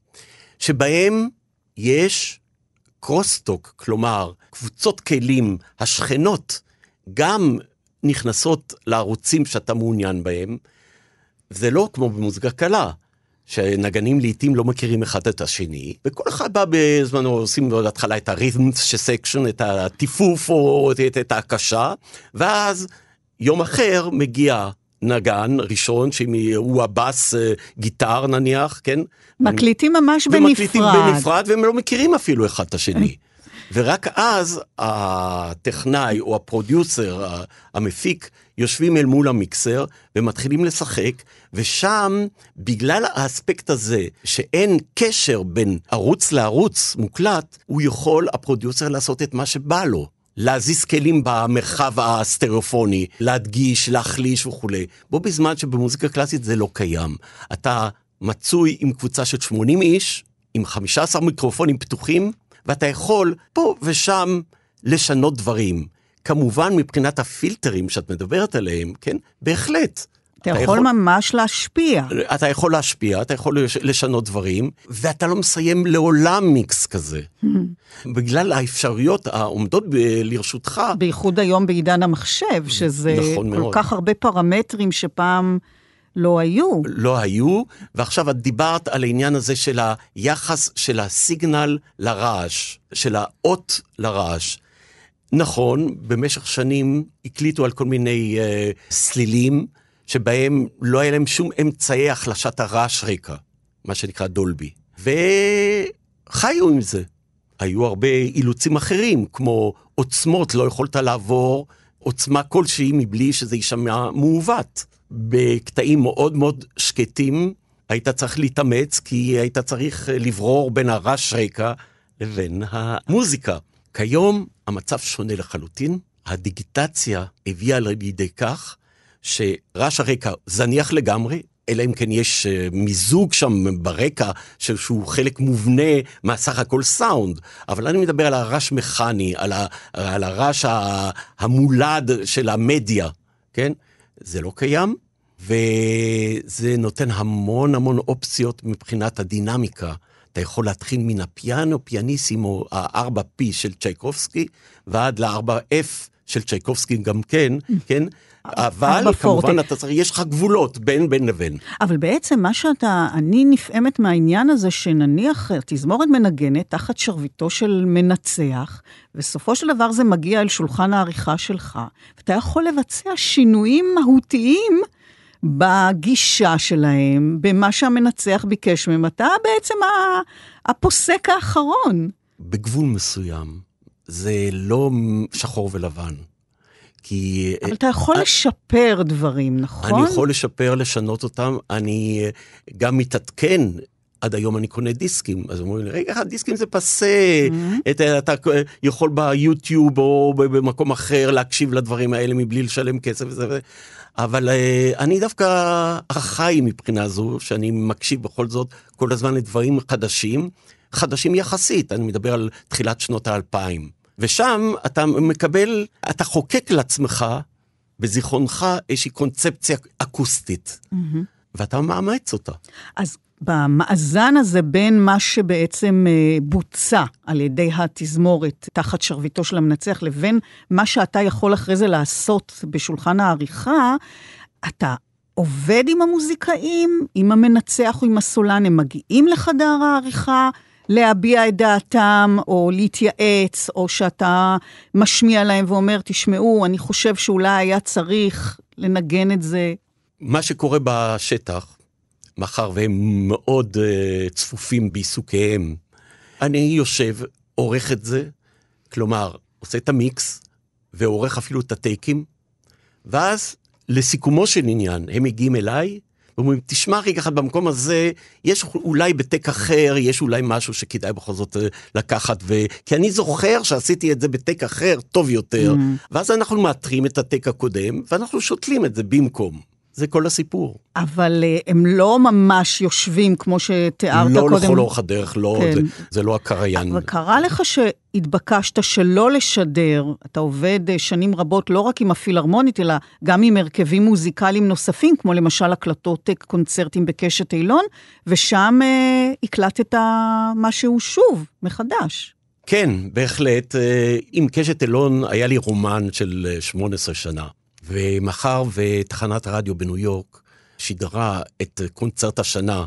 שבהם יש קרוסטוק, כלומר, קבוצות כלים, השכנות, גם נכנסות לערוצים שאתה מעוניין בהם, זה לא כמו במוזיקה קלה, שנגנים לעתים לא מכירים אחד את השני, וכל אחד בא בזמנו, עושים בהתחלה את הרית'ם סקשן, את הטיפוף או את, את ההקשה, ואז יום אחר מגיע נגן ראשון, שהוא הבאס גיטר נניח, כן? מקליטים ממש בנפרד. ומקליטים בנפרד, והם לא מכירים אפילו אחד את השני. ורק אז הטכנאי או הפרודיוסר, המפיק, יושבים אל מול המיקסר ומתחילים לשחק, ושם בגלל האספקט הזה שאין קשר בין ערוץ לערוץ מוקלט, הוא יכול, הפרודיוסר, לעשות את מה שבא לו. להזיז כלים במרחב הסטריאופוני, להדגיש, להחליש וכו'. בו בזמן שבמוזיקה קלאסית זה לא קיים. אתה מצוי עם קבוצה של שמונים איש, עם חמישה עשר מיקרופונים פתוחים, ואתה יכול פה ושם לשנות דברים. כמובן מבחינת הפילטרים שאת מדברת עליהם, כן? בהחלט. אתה, אתה יכול, יכול ממש להשפיע. אתה יכול להשפיע, אתה יכול לשנות דברים, ואתה לא מסיים לעולם מיקס כזה. בגלל האפשרויות העומדות ב- לרשותך. בייחוד היום בעידן המחשב, שזה נכון כל מאוד. כך הרבה פרמטרים שפעם לא היו. לא היו, ועכשיו את דיברת על העניין הזה של היחס של הסיגנל לרעש, של האות לרעש. נכון, במשך שנים הקליטו על כל מיני uh, סלילים, שבהם לא היה להם שום אמצעי החלשת הרעש רקע, מה שנקרא דולבי. וחיו עם זה. היו הרבה אילוצים אחרים, כמו עוצמות, לא יכולת לעבור עוצמה כלשהי מבלי שזה יישמע מעוות. בקטעים מאוד מאוד שקטים, היית צריך להתאמץ, כי היית צריך לברור בין הרעש רקע לבין המוזיקה. כיום המצב שונה לחלוטין, הדיגיטציה הביאה לידי כך, שרעש הרקע זניח לגמרי, אלא אם כן יש מיזוג שם ברקע, שהוא חלק מובנה מהסך הכל סאונד, אבל אני מדבר על הרעש מכני, על, ה, על הרעש המולד של המדיה, כן? זה לא קיים, וזה נותן המון המון אופציות מבחינת הדינמיקה. אתה יכול להתחיל מן הפיאנו, פיאניסימו, ה-ארבע פי של צ'ייקובסקי, ועד ל-ארבע אף של צ'ייקובסקי גם כן, כן? אבל כמובן אתה צריך, יש לך גבולות בין בין לבין. אבל בעצם מה שאתה, אני נפעמת מהעניין הזה שנניח תזמורת מנגנת תחת שרביטו של מנצח, וסופו של דבר זה מגיע אל שולחן העריכה שלך, ואתה יכול לבצע שינויים מהותיים בגישה שלהם, במה שהמנצח ביקש מהם, אתה בעצם הפוסק האחרון. בגבול מסוים, זה לא שחור ולבן. כי אבל אתה יכול אני, לשפר דברים, נכון? אני יכול לשפר, לשנות אותם, אני גם מתעדכן עד היום אני קונה דיסקים, אז אומרים לי, רגע, דיסקים זה פסה, mm-hmm. את, אתה יכול ביוטיוב או במקום אחר להקשיב לדברים האלה מבלי לשלם כסף וזה, אבל אני דווקא חי מבחינה זו, שאני מקשיב בכל זאת כל הזמן לדברים חדשים, חדשים יחסית, אני מדבר על תחילת שנות האלפיים, ושם אתה מקבל, אתה חוקק לעצמך, בזיכרונך איזושהי קונספציה אקוסטית, mm-hmm. ואתה מאמץ אותה. אז במאזן הזה בין מה שבעצם בוצע על ידי התזמורת תחת שרביטו של המנצח, לבין מה שאתה יכול אחרי זה לעשות בשולחן העריכה, אתה עובד עם המוזיקאים, עם המנצח או עם הסולן, הם מגיעים לחדר העריכה, להביע את דעתם, או להתייעץ, או שאתה משמיע להם ואומר, תשמעו, אני חושב שאולי היה צריך לנגן את זה. מה שקורה בשטח, מאחר והם מאוד uh, צפופים בעיסוקיהם, אני יושב, עורך את זה, כלומר, עושה את המיקס, ועורך אפילו את הטייקים, ואז לסיכומו של עניין, הם מגיעים אליי, ואומרים, תשמע רגע אחד במקום הזה, יש אולי בטק אחר, יש אולי משהו שכדאי בכל זאת לקחת, ו... כי אני זוכר שעשיתי את זה בטק אחר טוב יותר, mm. ואז אנחנו מאתרים את הטק הקודם, ואנחנו שותלים את זה במקום. זה כל הסיפור. אבל הם לא ממש יושבים כמו שתיארת לא קודם. לא לכל אורך הדרך, לא, כן. זה, זה לא הקריין. אבל קרה לך שהתבקשת שלא לשדר, אתה עובד שנים רבות לא רק עם הפילהרמונית, אלא גם עם הרכבים מוזיקליים נוספים, כמו למשל הקלטות קונצרטים בקשת אילון, ושם אה, הקלטת משהו שוב, מחדש. כן, בהחלט. עם קשת אילון היה לי רומן של שמונה עשרה שנה. ומחר ותחנת הרדיו בניו יורק שידרה את קונצרט השנה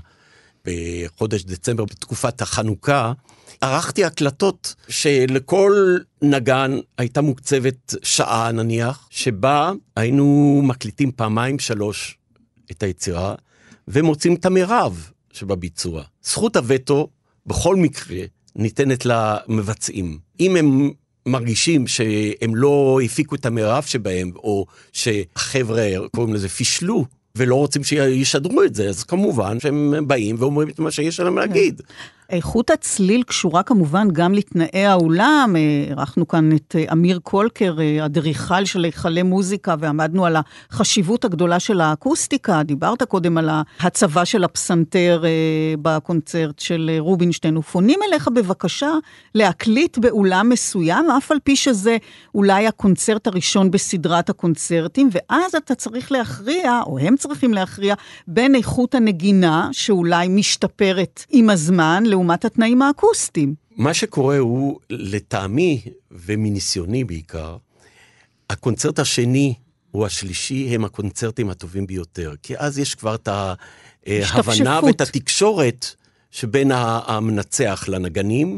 בחודש דצמבר בתקופת החנוכה, ערכתי הקלטות שלכל נגן הייתה מוקצבת שעה נניח, שבה היינו מקליטים פעמיים שלוש את היצירה, ומוצאים את המרב שבביצוע. זכות הווטו בכל מקרה ניתנת למבצעים. אם הם מרגישים שהם לא הפיקו את המרב שבהם, או שהחבר'ה קוראים לזה פישלו, ולא רוצים שישדרו את זה, אז כמובן שהם באים ואומרים את מה שיש להם להגיד. איכות הצליל קשורה כמובן גם לתנאי האולם, ערכנו כאן את אמיר קולקר, אדריכל של היכלי מוזיקה, ועמדנו על החשיבות הגדולה של האקוסטיקה, דיברת קודם על ההצבה של הפסנתר בקונצרט של רובינשטיין, ופונים אליך בבקשה להקליט באולם מסוים, אף על פי שזה אולי הקונצרט הראשון בסדרת הקונצרטים, ואז אתה צריך להכריע, או הם צריכים להכריע, בין איכות הנגינה, שאולי משתפרת עם הזמן, לעומת התנאים האקוסטיים. מה שקורה הוא, לטעמי ומניסיוני בעיקר, הקונצרט השני או השלישי הם הקונצרטים הטובים ביותר, כי אז יש כבר את ההבנה ואת התקשורת שבין המנצח לנגנים,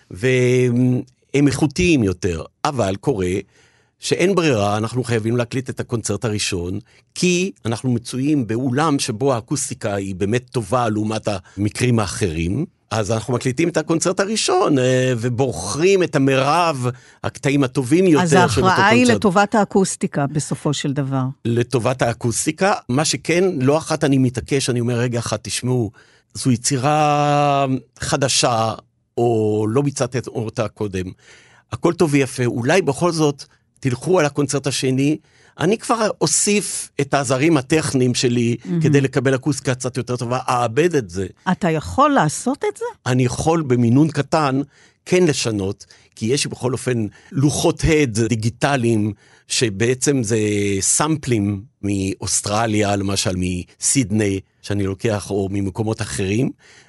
והם איכותיים יותר, אבל קורה שאין ברירה, אנחנו חייבים להקליט את הקונצרט הראשון, כי אנחנו מצויים באולם שבו האקוסטיקה היא באמת טובה לעומת המקרים האחרים, אז אנחנו מקליטים את הקונצרט הראשון, ובוחרים את המרב, הקטעים הטובים יותר של אותו קונצרט. אז ההכרעה היא לטובת האקוסטיקה בסופו של דבר. לטובת האקוסטיקה, מה שכן, לא אחת אני מתעקש, אני אומר, רגע אחת, תשמעו, זו יצירה חדשה, או לא ביצעתי אותה קודם. הכל טוב ויפה, אולי בכל זאת, תלכו על הקונצרט השני, אני כבר אוסיף את העזרים הטכניים שלי, mm-hmm. כדי לקבל אקוסטיקה קצת יותר טובה, אעבד את זה. אתה יכול לעשות את זה? אני יכול במינון קטן כן לשנות, כי יש בכל אופן לוחות הד דיגיטליים, שבעצם זה סמפלים מאוסטרליה, למשל מסידני, שאני לוקח, או ממקומות אחרים,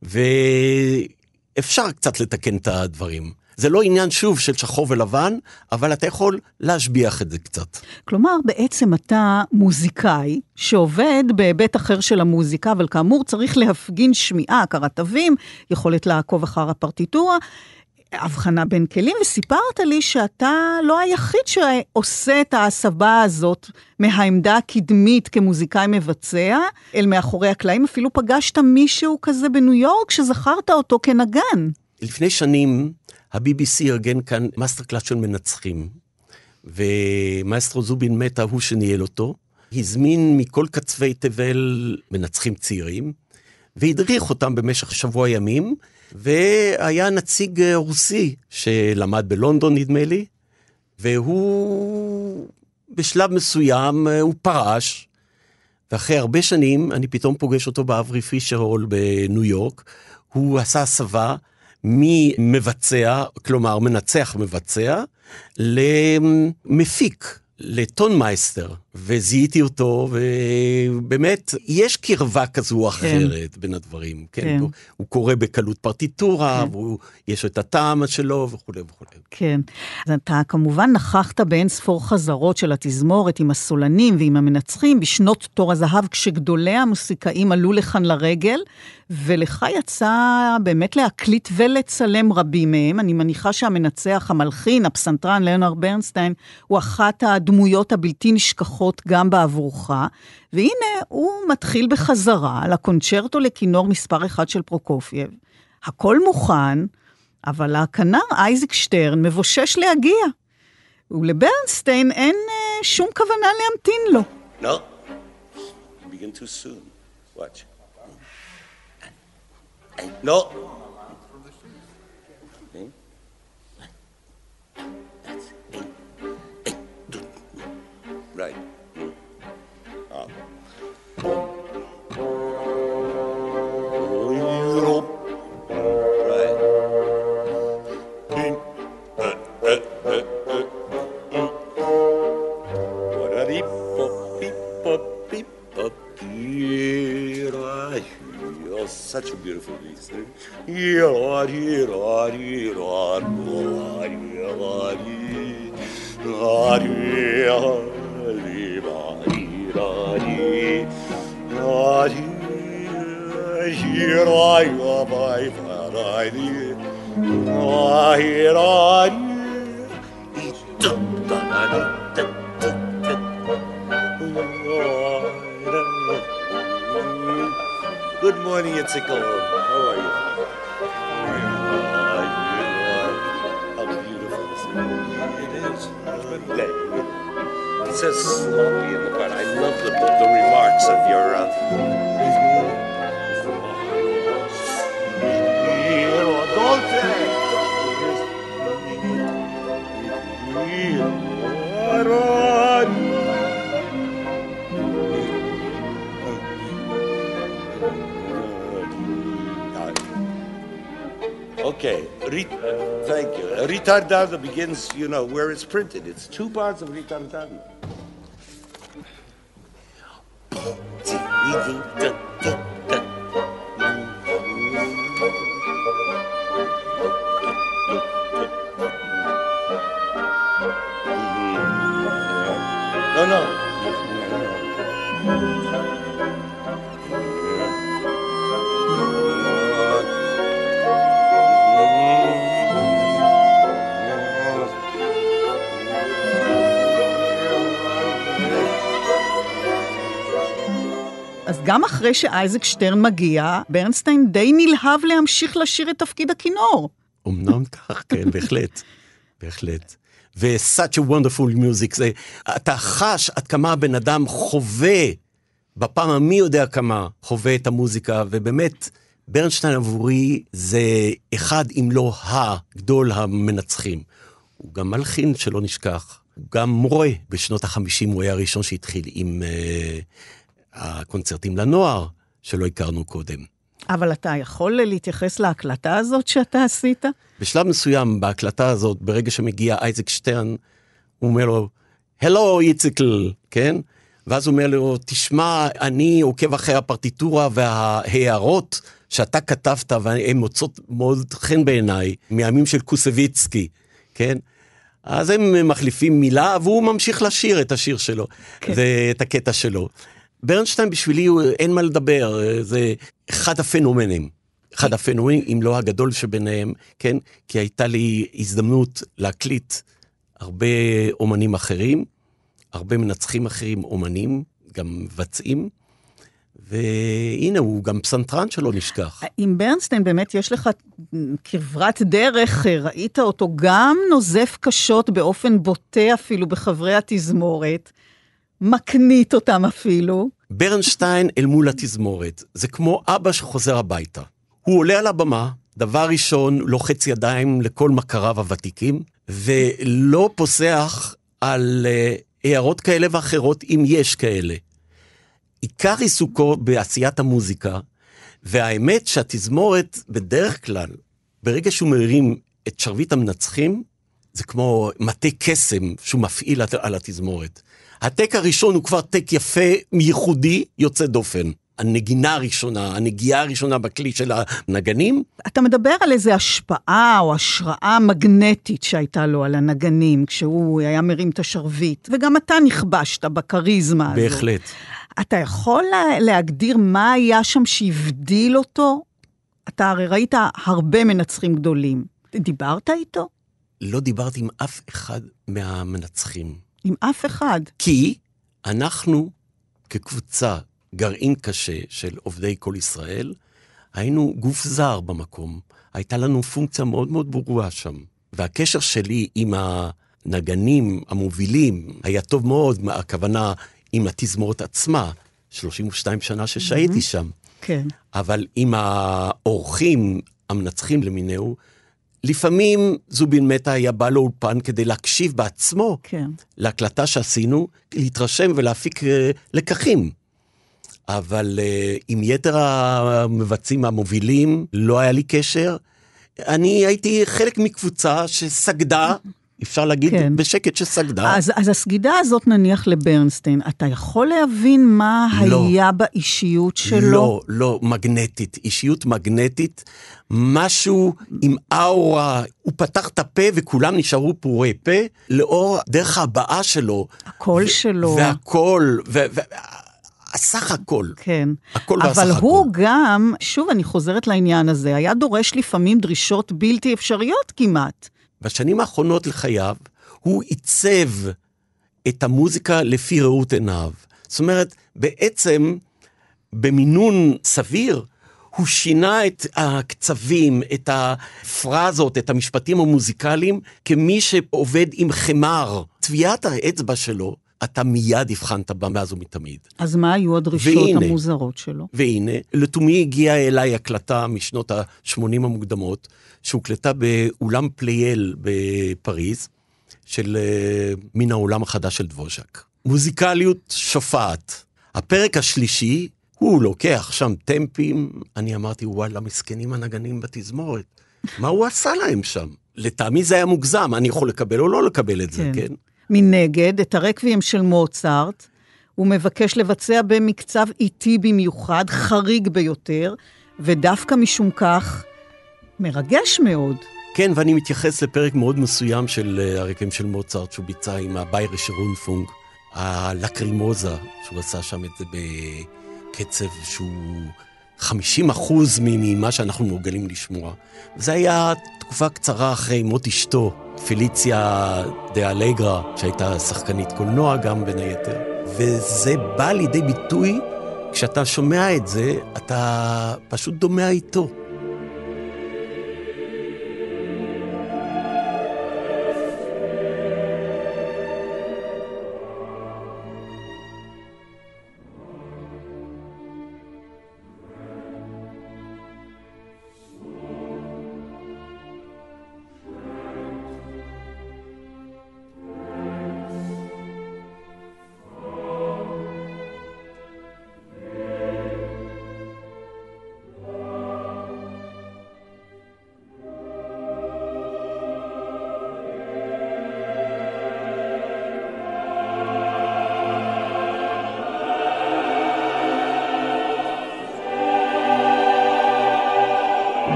ואפשר קצת לתקן את הדברים. זה לא עניין שוב של שחור ולבן, אבל אתה יכול להשביח את זה קצת. כלומר, בעצם אתה מוזיקאי שעובד בהיבט אחר של המוזיקה, אבל כאמור צריך להפגין שמיעה, קרטבים, יכולת לעקוב אחר הפרטיטורה, הבחנה בין כלים, וסיפרת לי שאתה לא היחיד שעושה את ההסבה הזאת מהעמדה הקדמית כמוזיקאי מבצע, אל מאחורי הקלעים, אפילו פגשת מישהו כזה בניו יורק שזכרת אותו כנגן. לפני שנים, ה-בי בי סי ארגן כאן מאסטר קלאס של מנצחים, ומאסטרו זובין מטה הוא שניהל אותו, הזמין מכל קצווי תבל מנצחים צעירים, והדריך אותם במשך שבוע ימים, והיה נציג רוסי שלמד בלונדון נדמה לי, והוא בשלב מסוים הוא פרש, ואחרי הרבה שנים אני פתאום פוגש אותו באברי פישר הול בניו יורק, הוא עשה הסבה ממבצע, כלומר מנצח מבצע, למפיק, לטון מייסטר, וזיהיתי אותו, ובאמת, יש קרבה כזו או אחרת כן. בין הדברים, כן? כן. הוא, הוא קורא בקלות פרטיטורה, כן. ויש את הטעם שלו, וכו' וכו'. כן. אז אתה כמובן נכחת באין ספור חזרות של התזמורת, עם הסולנים ועם המנצחים, בשנות תור הזהב, כשגדולי המוסיקאים עלו לכאן לרגל, ולך יצא באמת להקליט ולצלם רבים מהם. אני מניחה שהמנצח, המלחין, הפסנתרן, ליאונרד ברנסטיין, הוא אחת הדמויות הבלתי נשכחות גם בעבורך, והנה הוא מתחיל בחזרה לקונצ'רטו לכינור מספר אחד של פרוקופייב. הכל מוכן, אבל הכנר אייזק שטרן מבושש להגיע, ולברנסטיין אין uh, שום כוונה להמתין לו. No, you begin too soon. Watch. No. Right. Oh. Right. Such a beautiful piece. Good morning, Itzikel. How are you? How are you? How beautiful is it? It is. It says sloppy in the part. I love the, the remarks of your... Uh, Okay, Rit- thank you. Ritardado begins, you know, where it's printed. It's two parts of Ritardado. No, no. אז גם אחרי שאייזק שטרן מגיע, ברנסטיין די נלהב להמשיך לשיר את תפקיד הכינור. אמנם כך, כן, בהחלט. בהחלט. ו-such a wonderful music, זה, אתה חש עד כמה הבן אדם חווה, בפעם המי יודע כמה, חווה את המוזיקה, ובאמת, ברנסטיין עבורי זה אחד אם לא הגדול המנצחים. הוא גם מלחין שלא נשכח, הוא גם מורה, בשנות החמישים הוא היה הראשון שהתחיל עם... Uh, הקונצרטים לנוער, שלא הכרנו קודם. אבל אתה יכול להתייחס להקלטה הזאת שאתה עשית? בשלב מסוים, בהקלטה הזאת, ברגע שמגיע אייזק שטרן, הוא אומר לו, הלו איציקל, כן? ואז הוא אומר לו, תשמע, אני עוקב אחרי הפרטיטורה וההערות שאתה כתבת, והן מוצאות מאוד חן בעיניי, מימים של קוסביצקי, כן? אז הם מחליפים מילה, והוא ממשיך לשיר את השיר שלו, כן. ואת הקטע שלו. ברנסטיין בשבילי אין מה לדבר, זה אחד הפנומנים, אחד הפנומנים, אם לא הגדול שביניהם, כן? כי הייתה לי הזדמנות להקליט הרבה אומנים אחרים, הרבה מנצחים אחרים אומנים, גם מבצעים, והנה הוא גם פסנתרן שלא נשכח. עם ברנסטיין באמת יש לך כברת דרך, ראית אותו גם נוזף קשות באופן בוטה אפילו בחברי התזמורת, מקנית אותם אפילו. ברנשטיין אל מול התזמורת, זה כמו אבא שחוזר הביתה. הוא עולה על הבמה, דבר ראשון, לוחץ ידיים לכל מכריו הוותיקים, ולא פוסח על uh, הערות כאלה ואחרות, אם יש כאלה. עיקר עיסוקו בעשיית המוזיקה, והאמת שהתזמורת בדרך כלל, ברגע שהוא מרים את שרביט המנצחים, זה כמו מטה קסם שהוא מפעיל על התזמורת. הטק הראשון הוא כבר טק יפה, ייחודי, יוצא דופן. הנגינה הראשונה, הנגיעה הראשונה בכלי של הנגנים. אתה מדבר על איזו השפעה או השראה מגנטית שהייתה לו על הנגנים, כשהוא היה מרים את השרביט, וגם אתה נכבשת בקריזמה הזאת. בהחלט. אתה יכול להגדיר מה היה שם שהבדיל אותו? אתה הרי ראית הרבה מנצחים גדולים. דיברת איתו? לא דיברתי עם אף אחד מהמנצחים. עם אף אחד? כי אנחנו כקבוצה, גרעין קשה של עובדי כל ישראל, היינו גוף זר במקום. הייתה לנו פונקציה מאוד מאוד ברורה שם. והקשר שלי עם הנגנים המובילים היה טוב מאוד, הכוונה עם התזמורת עצמה, שלושים ושתיים שנה ששהיתי שם. כן. אבל עם האורחים המנצחים למיניהו, לפעמים זובין מטה היה בא לאולפן כדי להקשיב בעצמו, כן. להקלטה שעשינו, להתרשם ולהפיק לקחים. אבל uh, עם יתר המבצעים המובילים לא היה לי קשר. אני הייתי חלק מקבוצה שסגדה, אפשר להגיד כן. בשקט שסגדה. אז, אז הסגידה הזאת נניח לברנסטיין, אתה יכול להבין מה לא, היה באישיות שלו? לא, לא, מגנטית, אישיות מגנטית, משהו עם אאורה, הוא פתח את הפה וכולם נשארו פורי פה, לאור דרך הבאה שלו. הקול ו- שלו. והקול, ו... ו- הסך הכל. כן. הכל אבל והסך הוא הכל. גם, שוב אני חוזרת לעניין הזה, היה דורש לפעמים דרישות בלתי אפשריות כמעט. בשנים האחרונות לחייו, הוא עיצב את המוזיקה לפי ראות עיניו. זאת אומרת, בעצם, במינון סביר, הוא שינה את הקצבים, את הפרזות, את המשפטים המוזיקליים, כמי שעובד עם חמר. צביעת האצבע שלו, אתה מיד הבחנת בה מאז ומתמיד. אז מה היו הדרישות והנה, המוזרות שלו? והנה, לתומי הגיעה אליי הקלטה משנות ה-שמונים המוקדמות, שהוקלטה באולם פלייל בפריז, של uh, מן העולם החדש של דבוז'ק. מוזיקליות שופעת. הפרק השלישי, הוא לוקח שם טמפים, אני אמרתי, וואלה, מסכנים הנגנים בתזמורת. מה הוא עשה להם שם? לטעמי זה היה מוגזם, אני יכול לקבל או לא לקבל את זה, כן? כן? מנגד, את הרקוויאם של מוצרט, הוא מבקש לבצע במקצב איטי במיוחד, חריג ביותר, ודווקא משום כך, מרגש מאוד. כן, ואני מתייחס לפרק מאוד מסוים של הרקוויאם של מוצרט, שהוא ביצע עם הבייריש רונפונג, הלקרימוזה, שהוא עשה שם את זה בקצב שהוא חמישים אחוז ממה שאנחנו מורגלים לשמוע. זה היה תקופה קצרה אחרי מות אשתו, פליציה דה אלגרה, שהייתה שחקנית קולנוע גם בין היתר. וזה בא לידי ביטוי, כשאתה שומע את זה, אתה פשוט דומע איתו.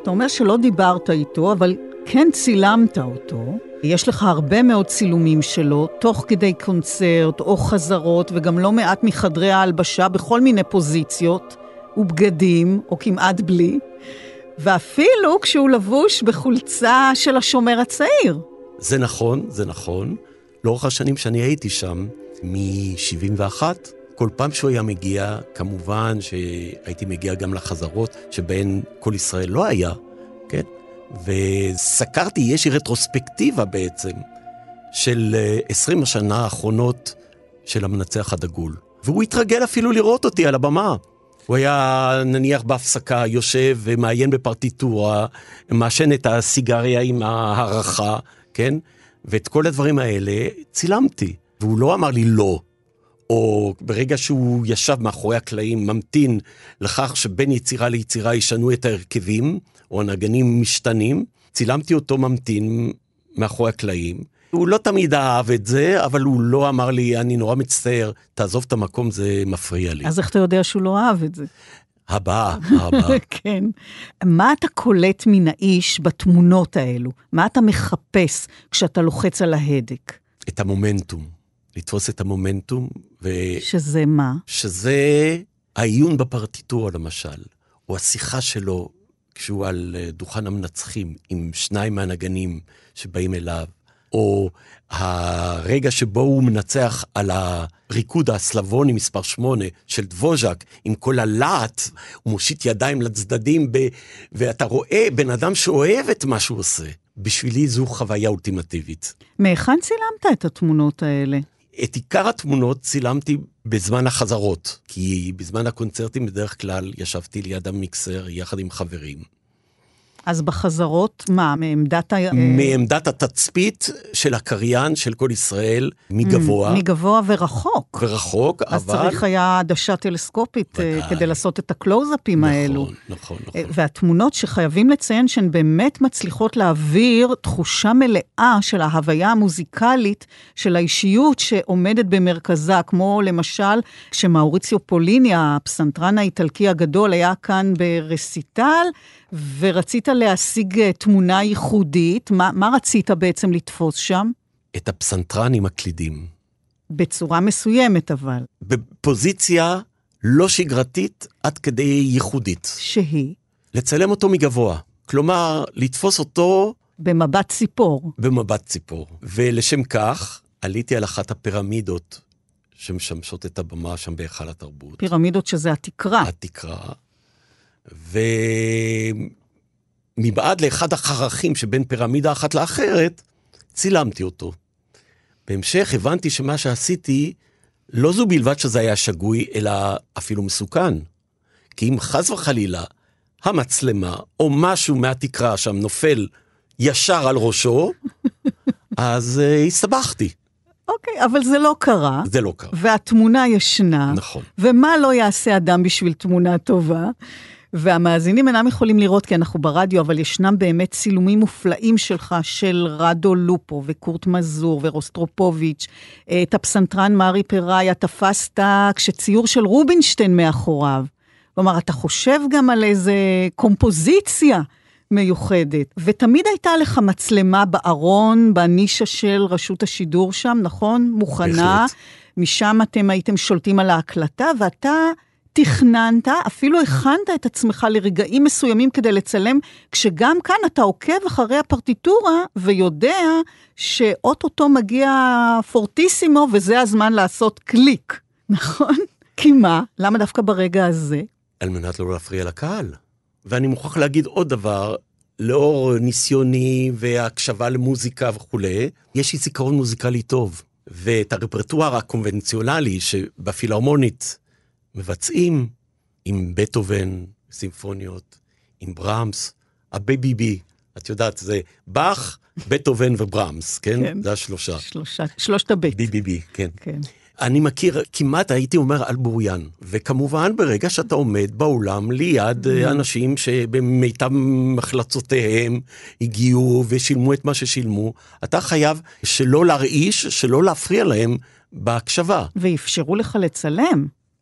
אתה אומר שלא דיברת איתו, אבל כן צילמת אותו. יש לך הרבה מאוד צילומים שלו, תוך כדי קונצרט או חזרות, וגם לא מעט מחדרי ההלבשה בכל מיני פוזיציות, ובגדים, או כמעט בלי, ואפילו כשהוא לבוש בחולצה של השומר הצעיר. זה נכון, זה נכון. לאורך השנים שאני הייתי שם, מ-שבעים ואחת, כל פעם שהוא היה מגיע, כמובן שהייתי מגיע גם לחזרות, שבהן כל ישראל לא היה, כן? וסקרתי, יש לי רטרוספקטיבה בעצם, של עשרים השנה האחרונות של המנצח הדגול. והוא התרגל אפילו לראות אותי על הבמה. הוא היה נניח בהפסקה, יושב ומעיין בפרטיטורה, מעשן את הסיגריה עם הערכה, כן? ואת כל הדברים האלה צילמתי. והוא לא אמר לי לא. או ברגע שהוא ישב מאחורי הקלעים, ממתין לכך שבין יצירה ליצירה ישנו את ההרכבים, או הנגנים משתנים, צילמתי אותו ממתין מאחורי הקלעים. הוא לא תמיד אהב את זה, אבל הוא לא אמר לי, אני נורא מצטער, תעזוב את המקום, זה מפריע לי. אז איך אתה יודע שהוא לא אהב את זה? הבאה, הבאה. כן. מה אתה קולט מן האיש בתמונות האלו? מה אתה מחפש כשאתה לוחץ על ההדק? את המומנטום. לתפוס את המומנטום. ו... שזה מה? שזה העיון בפרטיטורה למשל, או השיחה שלו, כשהוא על דוכן המנצחים, עם שניים מהנגנים שבאים אליו, או הרגע שבו הוא מנצח על הריקוד הסלבוני מספר שמונה של דבוז'ק, עם כל הלהט, הוא מושיט ידיים לצדדים, ב... ואתה רואה בן אדם שאוהב את מה שהוא עושה. בשבילי זו חוויה אולטימטיבית. מאיכן צילמת את התמונות האלה? את עיקר התמונות צילמתי בזמן החזרות, כי בזמן הקונצרטים בדרך כלל ישבתי ליד המיקסר יחד עם חברים. אז בחזרות, מה, מעמדת ה... מעמדת התצפית של הקריין של כל ישראל, מגבוה. מגבוה ורחוק. ורחוק, אז אבל... אז צריך היה עדשה טלסקופית ודאי. כדי לעשות את הקלוזאפים נכון, האלו. נכון, נכון, נכון. והתמונות שחייבים לציין שהן באמת מצליחות להעביר תחושה מלאה של ההוויה המוזיקלית של האישיות שעומדת במרכזה, כמו למשל כשמאוריציו פוליני, הפסנתרן האיטלקי הגדול, היה כאן ברסיטל, ורצית להשיג תמונה ייחודית. מה, מה רצית בעצם לתפוס שם? את הפסנתרן עם הקלידים. בצורה מסוימת אבל. בפוזיציה לא שגרתית עד כדי ייחודית. שהיא? לצלם אותו מגבוה. כלומר, לתפוס אותו... במבט ציפור. במבט ציפור. ולשם כך, עליתי על אחת הפירמידות שמשמשות את הבמה שם בהיכל התרבות. פירמידות שזה התקרה. התקרה. ומבעד לאחד החרכים שבין פירמידה אחת לאחרת, צילמתי אותו. בהמשך הבנתי שמה שעשיתי, לא זו בלבד שזה היה שגוי, אלא אפילו מסוכן. כי אם חס וחלילה, המצלמה או משהו מהתקרה שם נופל ישר על ראשו, אז uh, הסתבכתי. אוקיי, okay, אבל זה לא קרה. זה לא קרה. והתמונה ישנה. נכון. ומה לא יעשה אדם בשביל תמונה טובה? והמאזינים אינם יכולים לראות, כי אנחנו ברדיו, אבל ישנם באמת צילומים מופלאים שלך, של רדו לופו, וקורט מזור, ורוסטרופוביץ', את הפסנתרן מארי פראיה, תפסת כשציור של רובינשטיין מאחוריו. כלומר, אתה חושב גם על איזה קומפוזיציה מיוחדת, ותמיד הייתה לך מצלמה בארון, בנישה של רשות השידור שם, נכון? מוכנה. בהחלט. משם אתם הייתם שולטים על ההקלטה, ואתה תכננת, אפילו הכנת את עצמך לרגעים מסוימים כדי לצלם, כשגם כאן אתה עוקב אחרי הפרטיטורה, ויודע שאוטוטו מגיע פורטיסימו, וזה הזמן לעשות קליק, נכון? כי מה? למה דווקא ברגע הזה? על מנת לא להפריע לקהל. ואני מוכרח להגיד עוד דבר, לאור ניסיוני והקשבה למוזיקה וכו', יש לי זיכרון מוזיקלי טוב. ואת הרפרטואר הקונבנציונלי שבפילהרמונית מבצעים עם בטהובן, סימפוניות, עם ברמס, הבייבי בי, את יודעת, זה באך, בטהובן וברמס, כן? כן. זה השלושה. שלושה, שלושת הבית. בי בי בי, כן. כן. אני מכיר, כמעט הייתי אומר על בוריין, וכמובן ברגע שאתה עומד באולם ליד אנשים שבמיטב מחלצותיהם הגיעו ושילמו את מה ששילמו, אתה חייב שלא להרעיש, שלא להפריע להם בהקשבה. ואפשרו לך לצלם.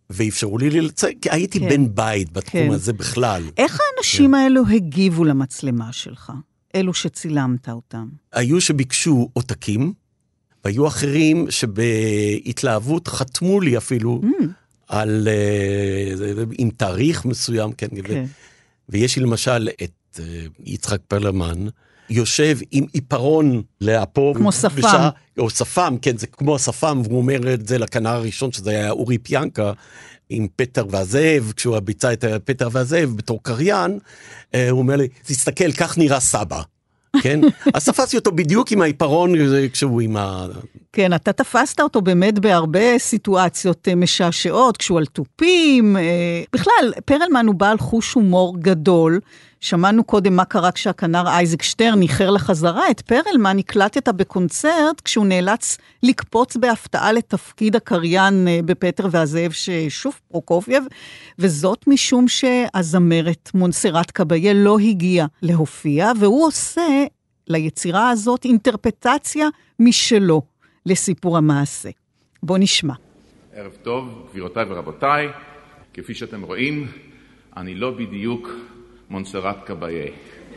ואפשרו לי לצא, כי הייתי כן. בן בית בתחום כן. הזה בכלל. איך האנשים האלו הגיבו למצלמה שלך? אלו שצילמת אותם. היו שביקשו עותקים, והיו אחרים שבהתלהבות חתמו לי אפילו mm. על, עם תאריך מסוים, כן. כן. ויש לי למשל את יצחק פרלמן, יושב עם עיפרון לאפו. כמו שפם. בשעה, או שפם, כן, זה כמו השפם, והוא אומר את זה לכנר הראשון, שזה היה אורי פיאנקה, עם פטר והזאב, כשהוא ביצע את פטר והזאב בתור קריין, הוא אומר לי, תסתכל, כך נראה סבא. כן? אז תפסתי אותו בדיוק עם העיפרון, כשהוא עם ה... כן, אתה תפסת אותו באמת בהרבה סיטואציות משעשעות, כשהוא על טופים. בכלל, פרלמן הוא בעל חוש הומור גדול. שמענו קודם מה קרה כשהכנר אייזק שטרן ניחר לחזרה. את פרלמן הקלטת בקונצרט, כשהוא נאלץ לקפוץ בהפתעה לתפקיד הקריין בפטר והזאב ששוב פרוקופייב, וזאת משום שהזמרת מונסרט קביה לא הגיעה להופיע, והוא עושה ליצירה הזאת אינטרפטציה משלו לסיפור המעשה. בוא נשמע. ערב טוב, גבירותיי ורבותיי. כפי שאתם רואים, אני לא בדיוק מונסרט קביה.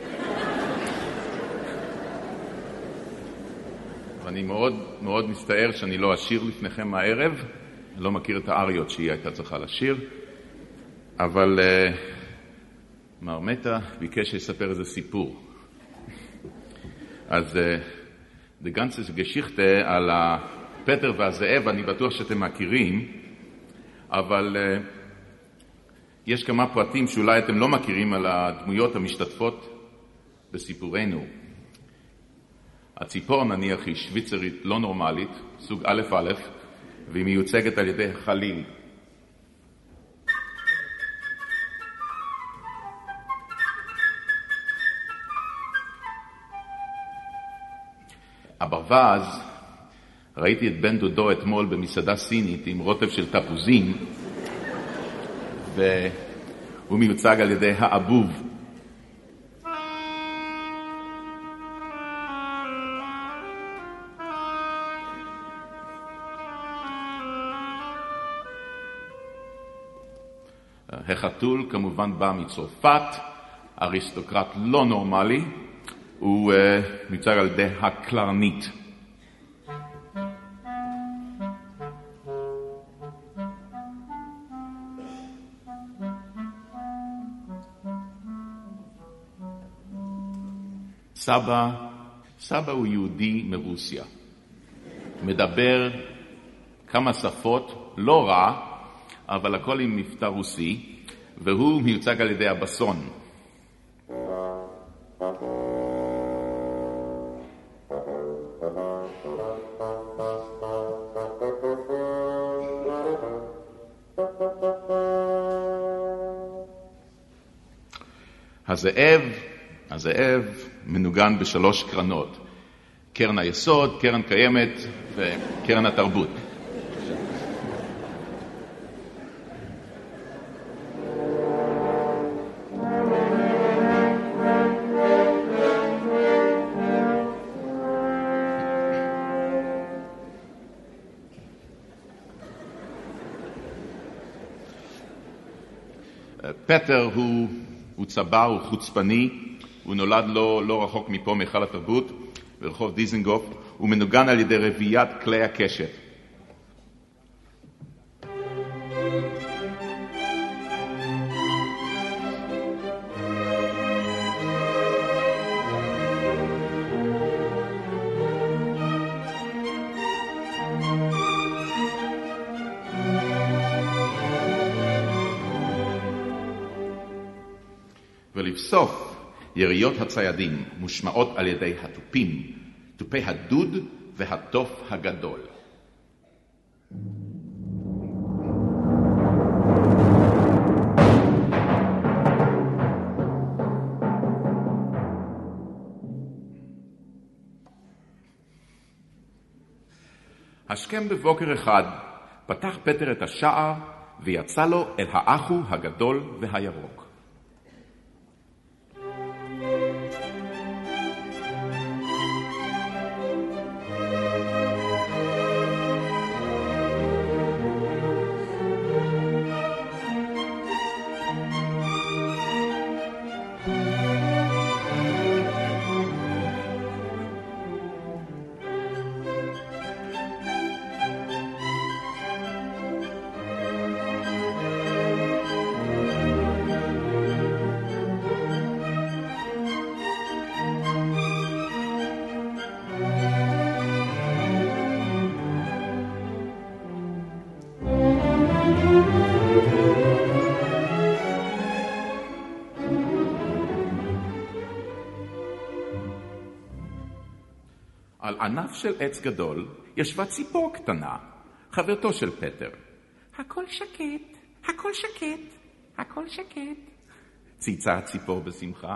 ואני מאוד מאוד מסתער שאני לא אשיר לפניכם הערב. אני לא מכיר את האריות שהיא הייתה צריכה לשיר. אבל uh, מר מטה ביקש לספר איזה סיפור. אז uh, die ganze Geschichte על הפטר והזאב, אני בטוח שאתם מכירים, אבל uh, יש כמה פרטים שאולי אתם לא מכירים על הדמויות המשתתפות בסיפורנו. הציפור נניח היא שוויצרית לא נורמלית, סוג א' א', והיא מיוצגת על ידי חליל. הברווז, ראיתי את בן דודו אתמול במסעדה סינית עם רוטב של תפוזים, והוא מיוצג על ידי האבוב. החתול כמובן בא מצרפת, אריסטוקרט לא נורמלי, הוא uh, מיוצג על ידי הקלרנית. סבא, סבא הוא יהודי מרוסיה. מדבר כמה שפות, לא רע, אבל הכל עם מבטא רוסי, והוא מיוצג על ידי הבסון. הזאב, הזאב מנוגן בשלוש קרנות. קרן היסוד, קרן קיימת וקרן התרבות. פטר הוא, הוא צבא, הוא חוצפני, הוא נולד לא, לא רחוק מפה מיכל התרבות, ברחוב דיזנגוף, הוא מנוגן על ידי רביעיית כלי הקשת. ולבסוף, יריות הציידים מושמעות על ידי הטופים, טופי הדוד והטוף הגדול. השכם בבוקר אחד פתח פטר את השער ויצא לו אל האחו הגדול והירוק. על ענף של עץ גדול ישבה ציפור קטנה, חברתו של פטר. הכל שקט, הכל שקט, הכל שקט. צייצה הציפור בשמחה.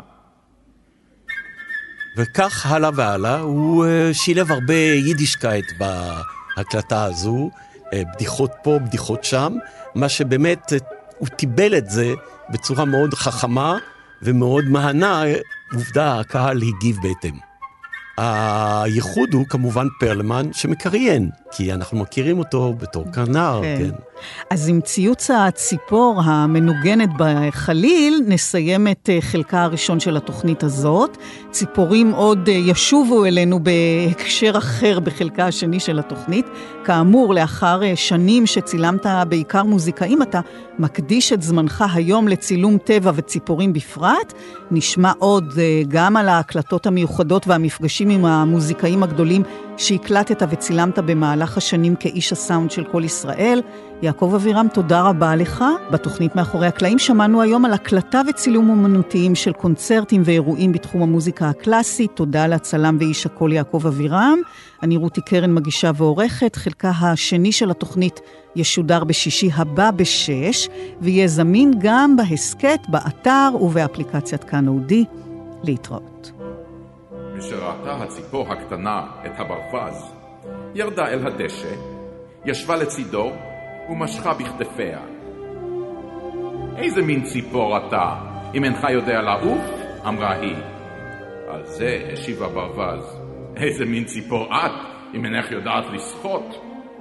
וכך הלאה והלאה, הוא שילב הרבה יידישקייט בהקלטה הזו, בדיחות פה, בדיחות שם, מה שבאמת הוא טיבל את זה בצורה מאוד חכמה ומאוד מהנה, עובדה, הקהל הגיב בהתאם. הייחוד הוא כמובן פרלמן שמקריין, כי אנחנו מכירים אותו בתור כנר, כן. כן. אז עם ציוץ הציפור המנוגנת בחליל, נסיים את חלקה הראשון של התוכנית הזאת. ציפורים עוד ישובו אלינו בהקשר אחר בחלקה השני של התוכנית. כאמור, לאחר שנים שצילמת בעיקר מוזיקאים, אתה מקדיש את זמנך היום לצילום טבע וציפורים בפרט. נשמע עוד גם על ההקלטות המיוחדות והמפגשים עם המוזיקאים הגדולים שהקלטת וצילמת במהלך השנים כאיש הסאונד של כל ישראל. יעקב אבירם, תודה רבה לך. בתוכנית מאחורי הקלעים שמענו היום על הקלטה וצילום אומנותיים של קונצרטים ואירועים בתחום המוזיקה הקלאסית. תודה לצלם ואיש הקול יעקב אבירם. אני רותי קרן, מגישה ועורכת. חלקה השני של התוכנית ישודר בשישי הבא בשש, ויהיה זמין גם בהסקט, באתר ובאפליקציית כאן אודי. להתראות. כשראתה הציפור הקטנה את הברווז, ירדה אל הדשא, ישבה לצידו ומשכה בכתפיה. איזה מין ציפור אתה, אם אינך יודע לעוף? אמרה היא. על זה השיב הברווז. איזה מין ציפור את, אם אינך יודעת לשחות?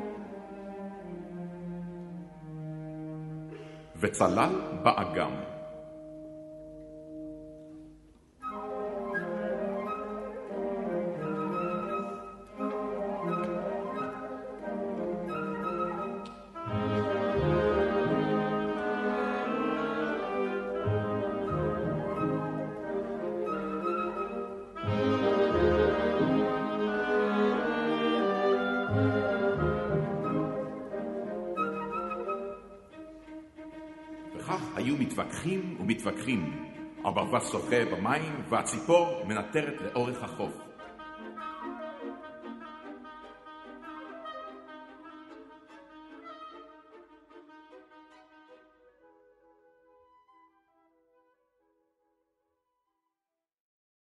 וצלל באגם. וכך היו מתווכחים ומתווכחים. הברווז שוחה במים והציפור מנטרת לאורך החוף.